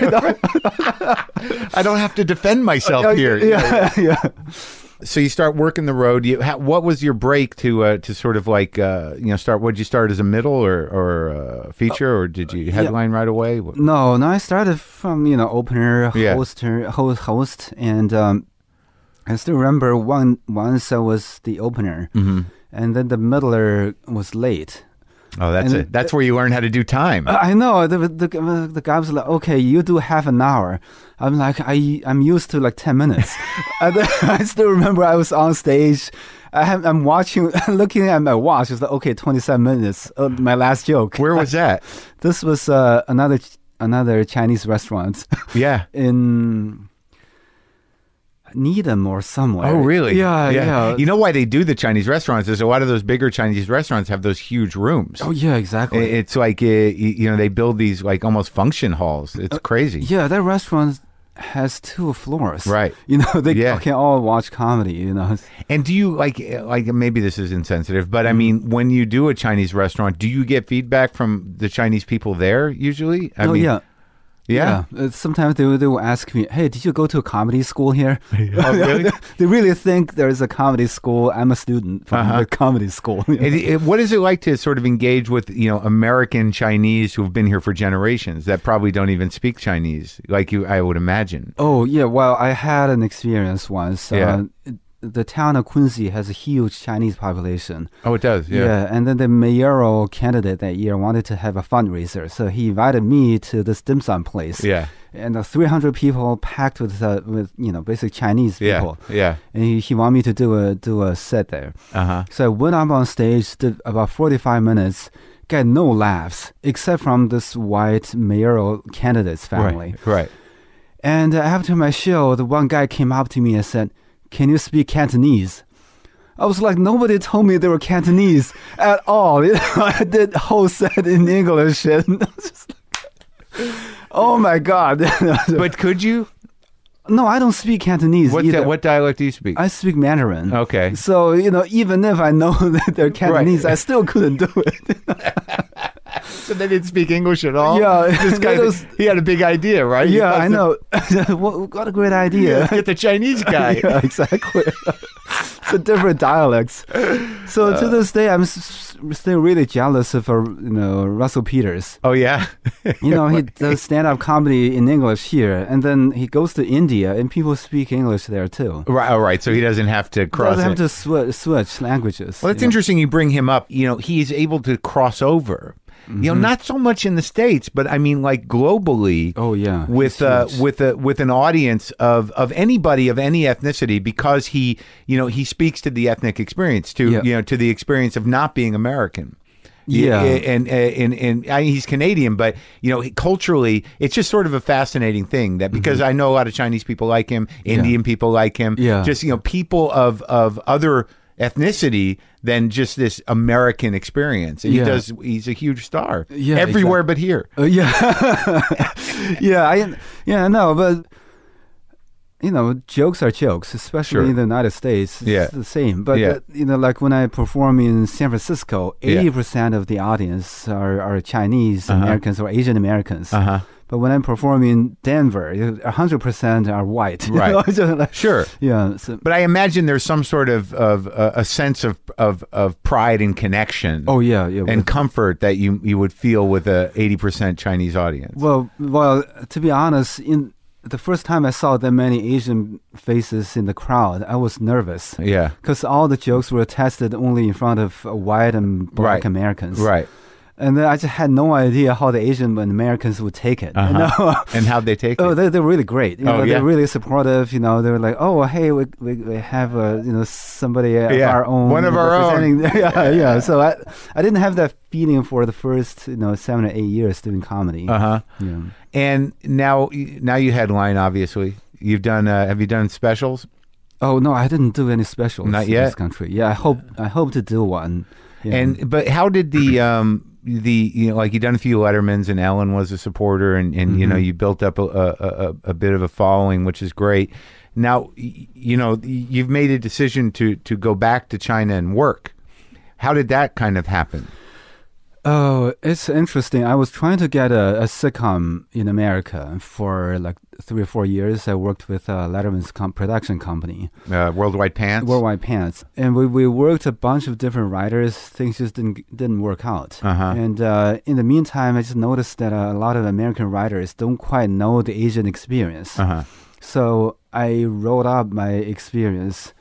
I don't have to defend myself Uh, here. Yeah, yeah. So you start working the road. You, how, what was your break to uh, to sort of like uh, you know start? What did you start as a middle or or uh, feature, or did you headline right away? What- No, no, I started from, you know, opener, Yeah. hoster, host, host, and um, I still remember one once I was the opener, Mm-hmm. and then the middler was late. Oh, that's And it. That's where you learn how to do time. I know the the the guy was like, okay, you do half an hour. I'm like, I I'm used to like ten minutes. And then I still remember I was on stage. I have, I'm watching, looking at my watch. It's like, okay, twenty-seven minutes. Uh, my last joke. Where was that? This was uh, another another Chinese restaurant Yeah. in Needham or somewhere. Oh, really? Yeah, yeah. You know why they do the Chinese restaurants? Is a lot of those bigger Chinese restaurants have those huge rooms. Oh, yeah, exactly. I- It's like uh, you you know they build these like almost function halls. It's crazy. Yeah, that restaurant has two floors. Right. You know, they Yeah. can all watch comedy, you know. And do you like like maybe this is insensitive, but I mean, when you do a Chinese restaurant, do you get feedback from the Chinese people there usually? I oh, mean, yeah. yeah. Uh, sometimes they, will- they will ask me, hey, did you go to a comedy school here? Oh, really? they, they really think there's a comedy school. I'm a student from Uh-huh. the comedy school. you know. It- it- what is it like to sort of engage with you know American Chinese who've been here for generations that probably don't even speak Chinese, like you? I would imagine. Oh, yeah. Well, I had an experience once. Yeah. Uh, the town of Quincy has a huge Chinese population. Oh, it does. Yeah. and then the mayoral candidate that year wanted to have a fundraiser. So he invited me to this dim sum place. Yeah. And uh, three hundred people packed with, uh, with you know, basic Chinese Yeah. people. Yeah. And he, he wanted me to do a do a set there. Uh huh. So I went up on stage, did about forty-five minutes, got no laughs, except from this white mayoral candidate's family. Right. Right. And uh, after my show, the one guy came up to me and said, can you speak Cantonese? I was like, nobody told me they were Cantonese at all. You know, I did whole set in English. And I was just like, oh my God. But could you? No, I don't speak Cantonese What either. di- what dialect do you speak? I speak Mandarin. Okay. So, you know, even if I know that they're Cantonese, I still couldn't do it. So they didn't speak English at all. Yeah, This guy, that was- he had a big idea, right? He Yeah, must I have- know. what, what a great idea. Get the Chinese guy. Yeah, exactly. The different dialects. So to this day, I'm s- s- still really jealous of, uh, you know, Russell Peters. Oh yeah. You know, he does stand-up comedy in English here, and then he goes to India, and people speak English there too. Right. All right. So he doesn't have to cross. Doesn't have it. to swi- switch languages. Well, it's you know. interesting you bring him up. You know, he's able to cross over. You know, not so much in the States, but I mean, like globally. Oh yeah, With he's uh, huge. with a with an audience of of anybody of any ethnicity, because he you know he speaks to the ethnic experience, to Yeah. you know to the experience of not being American. Yeah. and and and, and I, he's Canadian, but you know, he- culturally, it's just sort of a fascinating thing that because I know a lot of Chinese people like him, Indian people like him, Yeah. just you know, people of of other ethnicity than just this American experience. And Yeah. he does. He's a huge star. Yeah, everywhere exactly. but here. Uh, yeah, yeah, I, yeah, no, but you know, jokes are jokes, especially Sure. in the United States. It's Yeah. the same. But, Yeah. uh, you know, like when I perform in San Francisco, Yeah. eighty percent of the audience are, are Chinese Uh-huh. Americans or Asian Americans. Uh huh. But when I perform in Denver, one hundred percent are white. you Right. know, just like- Sure. Yeah. So, But I imagine there's some sort of of uh, a sense of, of of pride and connection. oh, yeah. yeah. and with- comfort that you you would feel with a eighty percent Chinese audience. Well, well, to be honest, in the first time I saw that many Asian faces in the crowd, I was nervous Yeah. because all the jokes were tested only in front of uh, white and black Right. Americans. Right. And then I just had no idea how the Asian Americans would take it. You know? Uh-huh. And how'd they take Oh, it? they're, they're really great. You Oh, know, yeah? They're really supportive. You know, they're like, oh, hey, we we, we have uh, you know somebody of Yeah, our own, one of our own. representing- yeah, yeah. So I I didn't have that feeling for the first you know seven or eight years doing comedy. Uh huh. Yeah. And now now you headline. Obviously, you've done. Uh, have you done specials? Oh no, I didn't do any specials Not in yet? this country. Yeah, I hope I hope to do one. Yeah. And but how did the um the you know like you done a few Lettermans and Ellen was a supporter and and you know you built up a, a a a bit of a following, which is great. Now y- you know you've made a decision to to go back to China and work. How did that kind of happen? Oh, it's interesting. I was trying to get a, a sitcom in America for like three or four years. I worked with uh, Letterman's com- production company, Uh, Worldwide Pants. Worldwide Pants, and we, we worked a bunch of different writers. Things just didn't didn't work out. Uh-huh. And uh, in the meantime, I just noticed that uh, a lot of American writers don't quite know the Asian experience. Uh-huh. So I wrote up my experience,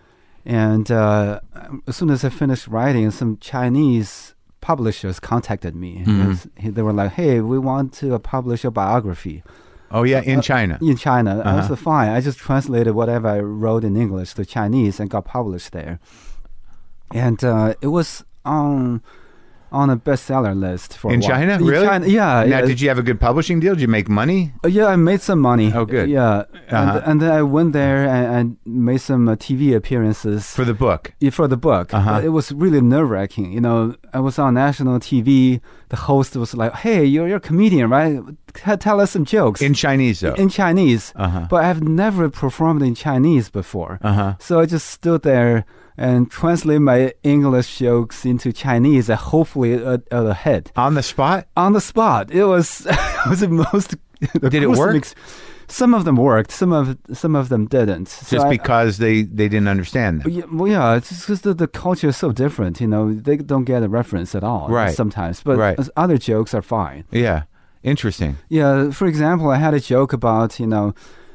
and uh, as soon as I finished writing, some Chinese publishers contacted me. Mhm. And they were like, "Hey, we want to publish a biography Oh yeah, in China. in China." I Uh-huh. was fine. I just translated whatever I wrote in English to Chinese and got published there. And uh, it was on on a bestseller list for a In while. China? In Really? China, yeah. Now, yeah. did you have a good publishing deal? Did you make money? Uh, Yeah, I made some money. Oh, good. Yeah, Uh-huh. and, and then I went there and, and made some uh, T V appearances For the book. yeah, for the book. Uh-huh. But it was really nerve wracking. You know, I was on national T V. The host was like, "Hey, you're you're a comedian, right? T- tell us some jokes In Chinese, though. in Chinese." Uh-huh. But I've never performed in Chinese before, Uh-huh. so I just stood there and translate my English jokes into Chinese, and hopefully at, at a hit. On the spot? On the spot. It was it was the most. the Did it gruesome work? ex- some of them worked. Some of some of them didn't. So Just I- because they, they didn't understand them. Yeah, well, yeah, it's just 'cause the, the culture is so different. You know, they don't get a reference at all. Right. Sometimes, but Right. as- other jokes are fine. Yeah. Interesting. Yeah. For example, I had a joke about you know,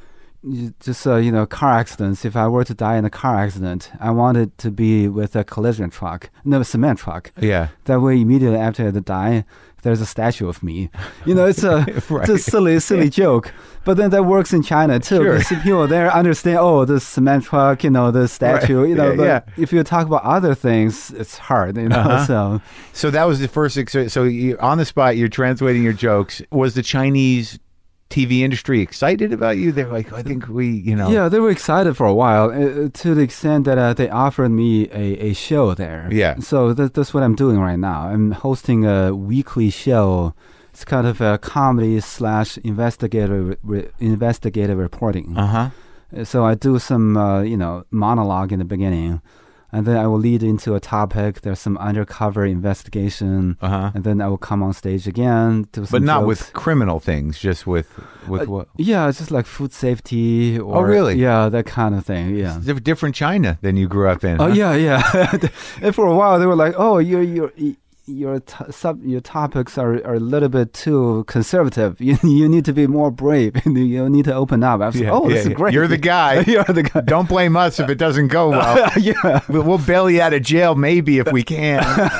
you- just uh, you know, car accidents. If I were to die in a car accident, I wanted to be with a collision truck, no cement truck. Yeah. That way, immediately after I die, there's a statue of me. You know, it's a, Right. it's a silly, silly joke. But then that works in China too. Sure. Because people there understand, oh, the cement truck, you know, the statue, Right. you know. Yeah, but yeah. if you talk about other things, it's hard, you know. Uh-huh. So, So that was the first. ex- So you, on the spot, you're translating your jokes. Was the Chinese T V industry excited about you? They're like, I think we, you know. yeah, they were excited for a while uh, to the extent that uh, they offered me a, a show there. Yeah. So that, that's what I'm doing right now. I'm hosting a weekly show. It's kind of a comedy slash investigative re- investigative reporting. Uh huh. So I do some, uh, you know, monologue in the beginning, and then I will lead into a topic. There's some undercover investigation, Uh huh. and then I will come on stage again, do some But not jokes. with criminal things, just with with Uh, what? Yeah, it's just like food safety or Oh, really? Yeah, that kind of thing. Yeah. It's a different China than you grew up in. Oh huh? yeah, yeah. And for a while they were like, "Oh, your your your t- sub your topics are, are a little bit too conservative. You you need to be more brave. You need to open up." I was Yeah, like, "Oh, yeah, this yeah. is great. You're the guy. You're the guy." Don't blame us if it doesn't go well. yeah. We'll we'll bail you out of jail maybe if we can.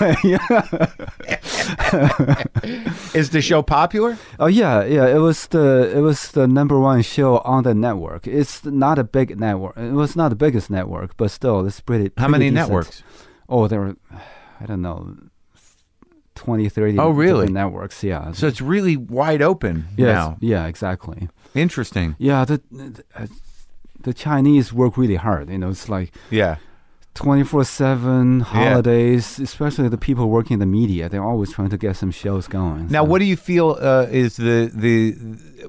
Is the show popular? Oh yeah, yeah. It was the it was the number one show on the network. It's not a big network. It was not the biggest network, but still, it's pretty. How pretty many decent. networks? Oh, there were, I don't know, twenty, thirty. Oh, really? different networks. Yeah. So it's really wide open Yes, now. yeah, exactly. Interesting. Yeah, the the, uh, the Chinese work really hard. You know, it's like Yeah. twenty-four seven holidays, especially the people working in the media. They're always trying to get some shows going. Now, so. what do you feel uh, is the the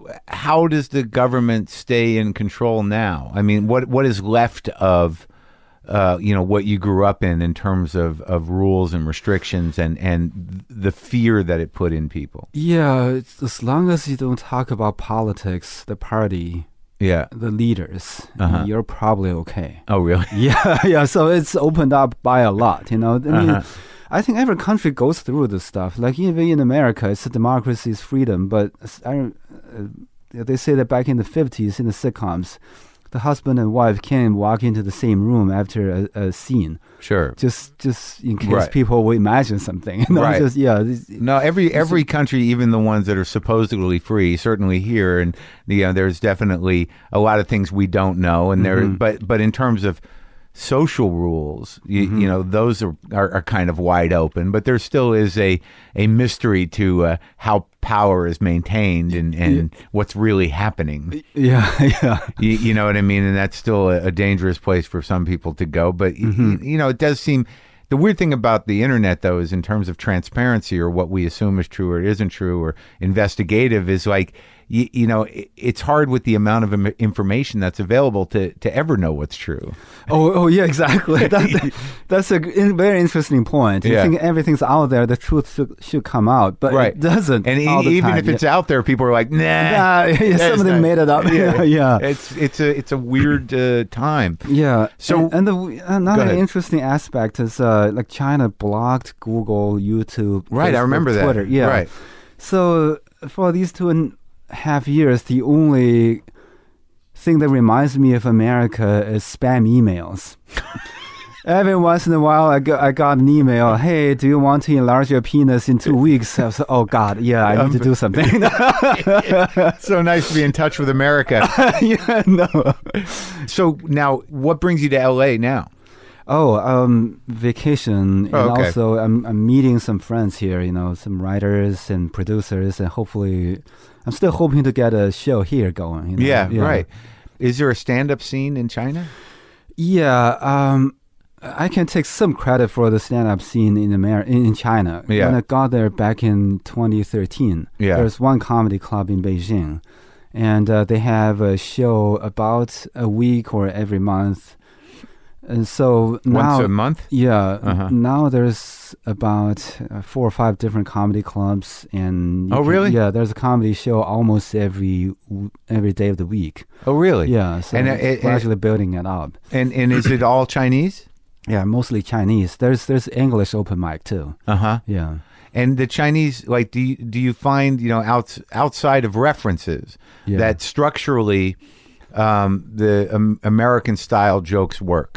how does the government stay in control now? I mean, what what is left of uh, you know, what you grew up in in terms of, of rules and restrictions and, and the fear that it put in people? Yeah, it's, as long as you don't talk about politics, the party, yeah, the leaders, Uh-huh. you're probably okay. Oh, really? Yeah, yeah. So it's opened up by a lot, you know. I mean, Uh-huh. I think every country goes through this stuff. Like even in America, it's a democracy, it's freedom. But s- I, don't- uh, they say that back in the fifties, in the sitcoms, the husband and wife can walk into the same room after a, a scene, Sure. just just in case Right. people will imagine something. You know, Right. Just, yeah. this- No, every every country, even the ones that are supposedly free, certainly here, and you know, there's definitely a lot of things we don't know, and there. Mhm. But but in terms of social rules, you, Mhm. you know, those are, are are kind of wide open. But there still is a a mystery to uh, how power is maintained and and what's really happening. Yeah, yeah. You, you know what I mean? And that's still a, a dangerous place for some people to go. But, y- Mhm. y- you know, it does seem. The weird thing about the internet, though, is in terms of transparency or what we assume is true or isn't true or investigative is like, you, you know, it, it's hard with the amount of im- information that's available to, to ever know what's true. Oh, oh, yeah, exactly. That, that's a g- in- very interesting point. You Yeah. think everything's out there, the truth should, should come out, but Right. it doesn't. And e- all the even time. if it's out there, people are like, nah. Nah, yeah, that's somebody not- made it up. Yeah, yeah. It's it's a it's a weird uh, time. Yeah. So- and, and the, another ahead. interesting aspect is uh, like China blocked Google, YouTube, Right, I Facebook, remember that. Twitter. Yeah. Right. So for these two and a half years, the only thing that reminds me of America is spam emails. Every once in a while, I got, I got an email. Hey, do you want to enlarge your penis in two weeks? I was like, oh God, yeah, I need to do something. So nice to be in touch with America. yeah, no. So now, what brings you to L A now? Oh, um, vacation, and Oh, okay. also I'm I'm meeting some friends here. You know, some writers and producers, and hopefully, I'm still hoping to get a show here going. You know? Yeah, right. Is there a stand-up scene in China? Yeah, um, I can take some credit for the stand-up scene in America, in, in China. Yeah. When I got there back in twenty thirteen, Yeah. there's one comedy club in Beijing, and uh, they have a show about a week or every month. And so now, Once a month? yeah, Uh-huh. now there's about uh, four or five different comedy clubs, and you Oh, can- really? Yeah, there's a comedy show almost every w- every day of the week. Oh, really? Yeah, so And, uh, it's it- gradually building it up. And and is it all Chinese? Yeah, mostly Chinese. There's there's English open mic too. Uh-huh. Yeah. And the Chinese, like, do you, do you find, you know, outs, outside of references, Yeah. that structurally um, the um, American-style jokes work?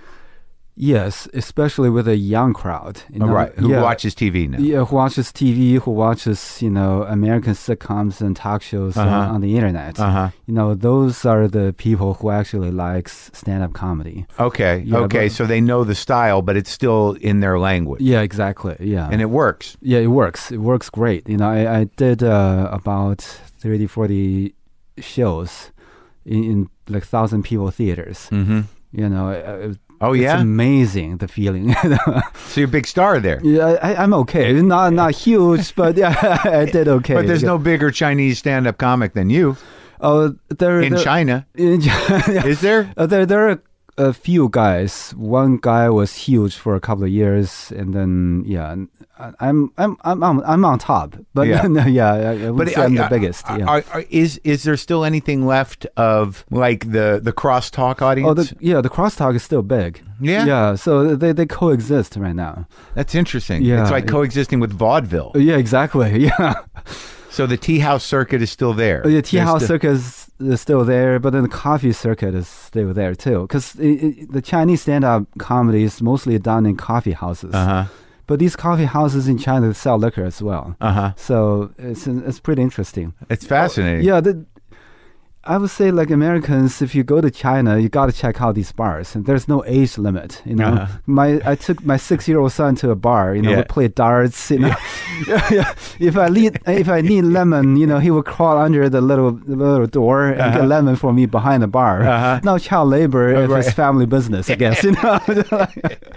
Yes, especially with a young crowd. You Oh, know? right. Who yeah. watches T V now? Yeah, who watches T V, who watches, you know, American sitcoms and talk shows uh, Uh-huh. on the internet. Uh-huh. You know, those are the people who actually likes stand-up comedy. Okay. Yeah, okay. but- So they know the style, but it's still in their language. Yeah, exactly. Yeah. And it works. yeah, it works. It works great. You know, I, I did uh, about thirty, forty shows in, in like thousand people theaters. Mm-hmm. You know, it, it, Oh, it's yeah? amazing, the feeling. So you're a big star there. Yeah, I, I'm okay. Not not huge, but yeah, I did okay. But there's no bigger Chinese stand-up comic than you oh there in there, China. In China, Is there? uh, there there are a few guys. One guy was huge for a couple of years, and then yeah, I- I'm I'm I'm I'm, I'm on top. But Yeah. yeah, yeah, I, I would say I'm the I- I- biggest. I- Yeah. are- are- is is there still anything left of like the the crosstalk audience? Oh, the, yeah, the crosstalk is still big. Yeah? yeah. So they they coexist right now. That's interesting. Yeah. It's like coexisting with vaudeville. Yeah, exactly. Yeah, So the tea house circuit is still there. Oh, yeah. Tea There's house still- circuit is, is still there, but then the coffee circuit is still there too. Because the Chinese stand-up comedy is mostly done in coffee houses. Uh-huh. But these coffee houses in China sell liquor as well. Uh-huh. So it's it's pretty interesting. It's fascinating. Yeah, the, I would say like Americans, if you go to China, you got to check out these bars. And there's no age limit. You know, Uh-huh. my I took my six-year-old son to a bar. You know, Yeah. we play darts. You know, yeah. yeah. If I need if I need lemon, you know, he would crawl under the little the little door and Uh-huh. get lemon for me behind the bar. Uh-huh. No child labor Oh, if right. it's family business, I guess. You know,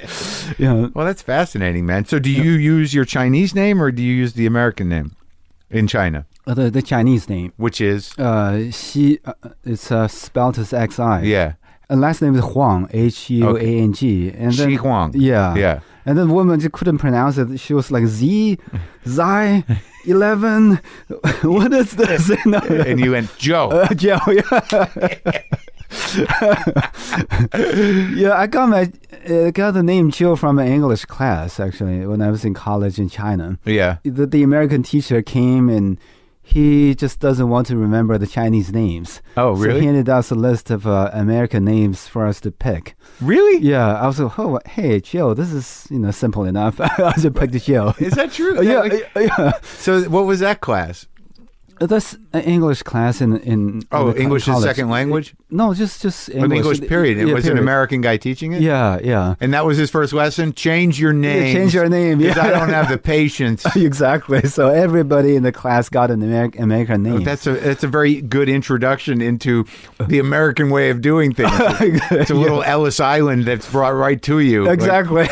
yeah. Well, that's fascinating, man. So do you use your Chinese name or do you use the American name? in China, Uh, the, the Chinese name. which is Uh, Xi, uh, it's uh, spelled as X I. yeah, And last name is Huang, H U A N G. And then, Xi Huang. Yeah. Yeah. And then the woman just couldn't pronounce it. She was like Z, Zai, eleven. What is this? No. And you went Joe. Uh, Joe, yeah. yeah, I got my uh, got the name Joe from an English class actually when I was in college in China. Yeah. The, the American teacher came and he just doesn't want to remember the Chinese names. Oh, really? So he handed us a list of uh, American names for us to pick. Really? Yeah, I was like, oh, hey, Joe, this is you know simple enough. I just picked Joe. Is that true? Is yeah, that like- yeah. So what was that class? That's an English class in in. Oh, in the English is college. second language? No, just just An English. English period. It Yeah, was an period. American guy teaching it? Yeah, yeah. And that was his first lesson? Change your name. Yeah, change your name. Yeah, I don't have the patience. exactly. So everybody in the class got an Ameri- American name. That's a that's a very good introduction into the American way of doing things. It's a little Ellis Island that's brought right to you. Like, exactly.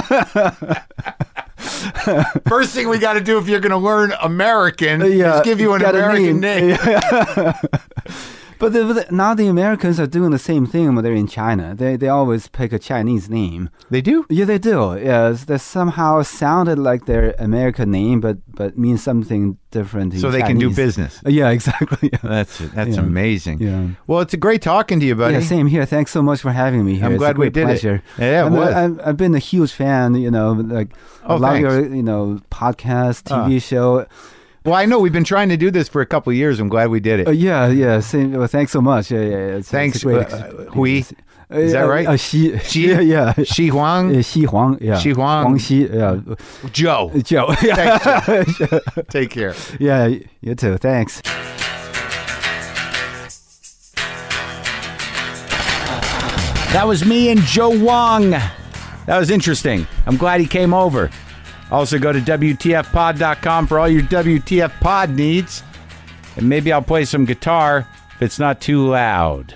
first thing we got to do if you're going to learn American Yeah, is give you an got a American name. name. But, the, but the, now the Americans are doing the same thing when they're in China. They they always pick a Chinese name. They do? Yeah, they do. Yes, they somehow sounded like their American name, but but means something different. In So they can do Chinese. business. Yeah, exactly. That's that's Yeah. amazing. Yeah. Well, it's a great talking to you, buddy. Yeah, same here. Thanks so much for having me here. I'm It's glad a we great did it. pleasure. Yeah, it I'm a- was. I've, I've been a huge fan. You know, like Oh, a lot thanks. of your you know podcast, T V Ah. show. Well, I know we've been trying to do this for a couple of years. I'm glad we did it. Uh, yeah, yeah. Same. Well, thanks so much. Yeah, yeah. It's, Thanks, It's a great uh, experience. Hui. Is that Uh, right? Uh, Xi. Xi? Yeah, yeah. Xi Huang, Uh, Xi Huang. Yeah. Xi Huang. Huang Xi. Yeah. Joe. Joe. Thanks, Joe. Take care. Yeah. You too. Thanks. That was me and Joe Wong. That was interesting. I'm glad he came over. Also, go to W T F pod dot com for all your W T F pod needs. And maybe I'll play some guitar if it's not too loud.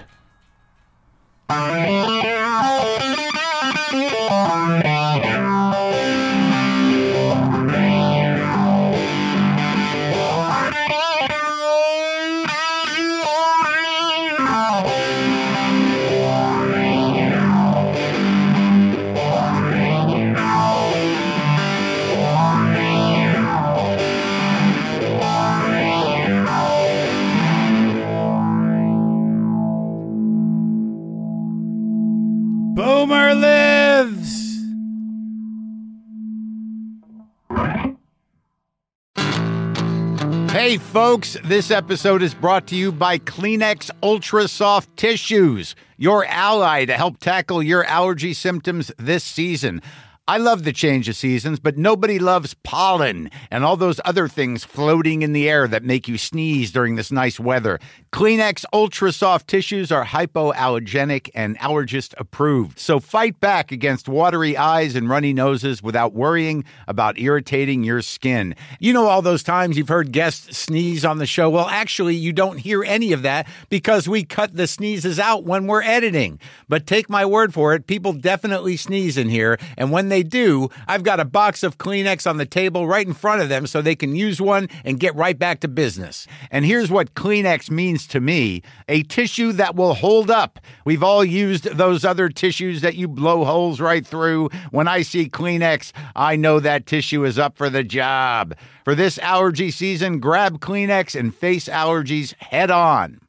Boomer lives! Hey folks, this episode is brought to you by Kleenex Ultra Soft Tissues, your ally to help tackle your allergy symptoms this season. I love the change of seasons, but nobody loves pollen and all those other things floating in the air that make you sneeze during this nice weather. Kleenex Ultra Soft Tissues are hypoallergenic and allergist approved. So fight back against watery eyes and runny noses without worrying about irritating your skin. You know all those times you've heard guests sneeze on the show? Well, actually, you don't hear any of that because we cut the sneezes out when we're editing. But take my word for it, people definitely sneeze in here, and when they do, I've got a box of Kleenex on the table right in front of them so they can use one and get right back to business. And here's what Kleenex means to me: a tissue that will hold up. We've all used those other tissues that you blow holes right through. When I see Kleenex, I know that tissue is up for the job. For this allergy season, grab Kleenex and face allergies head on.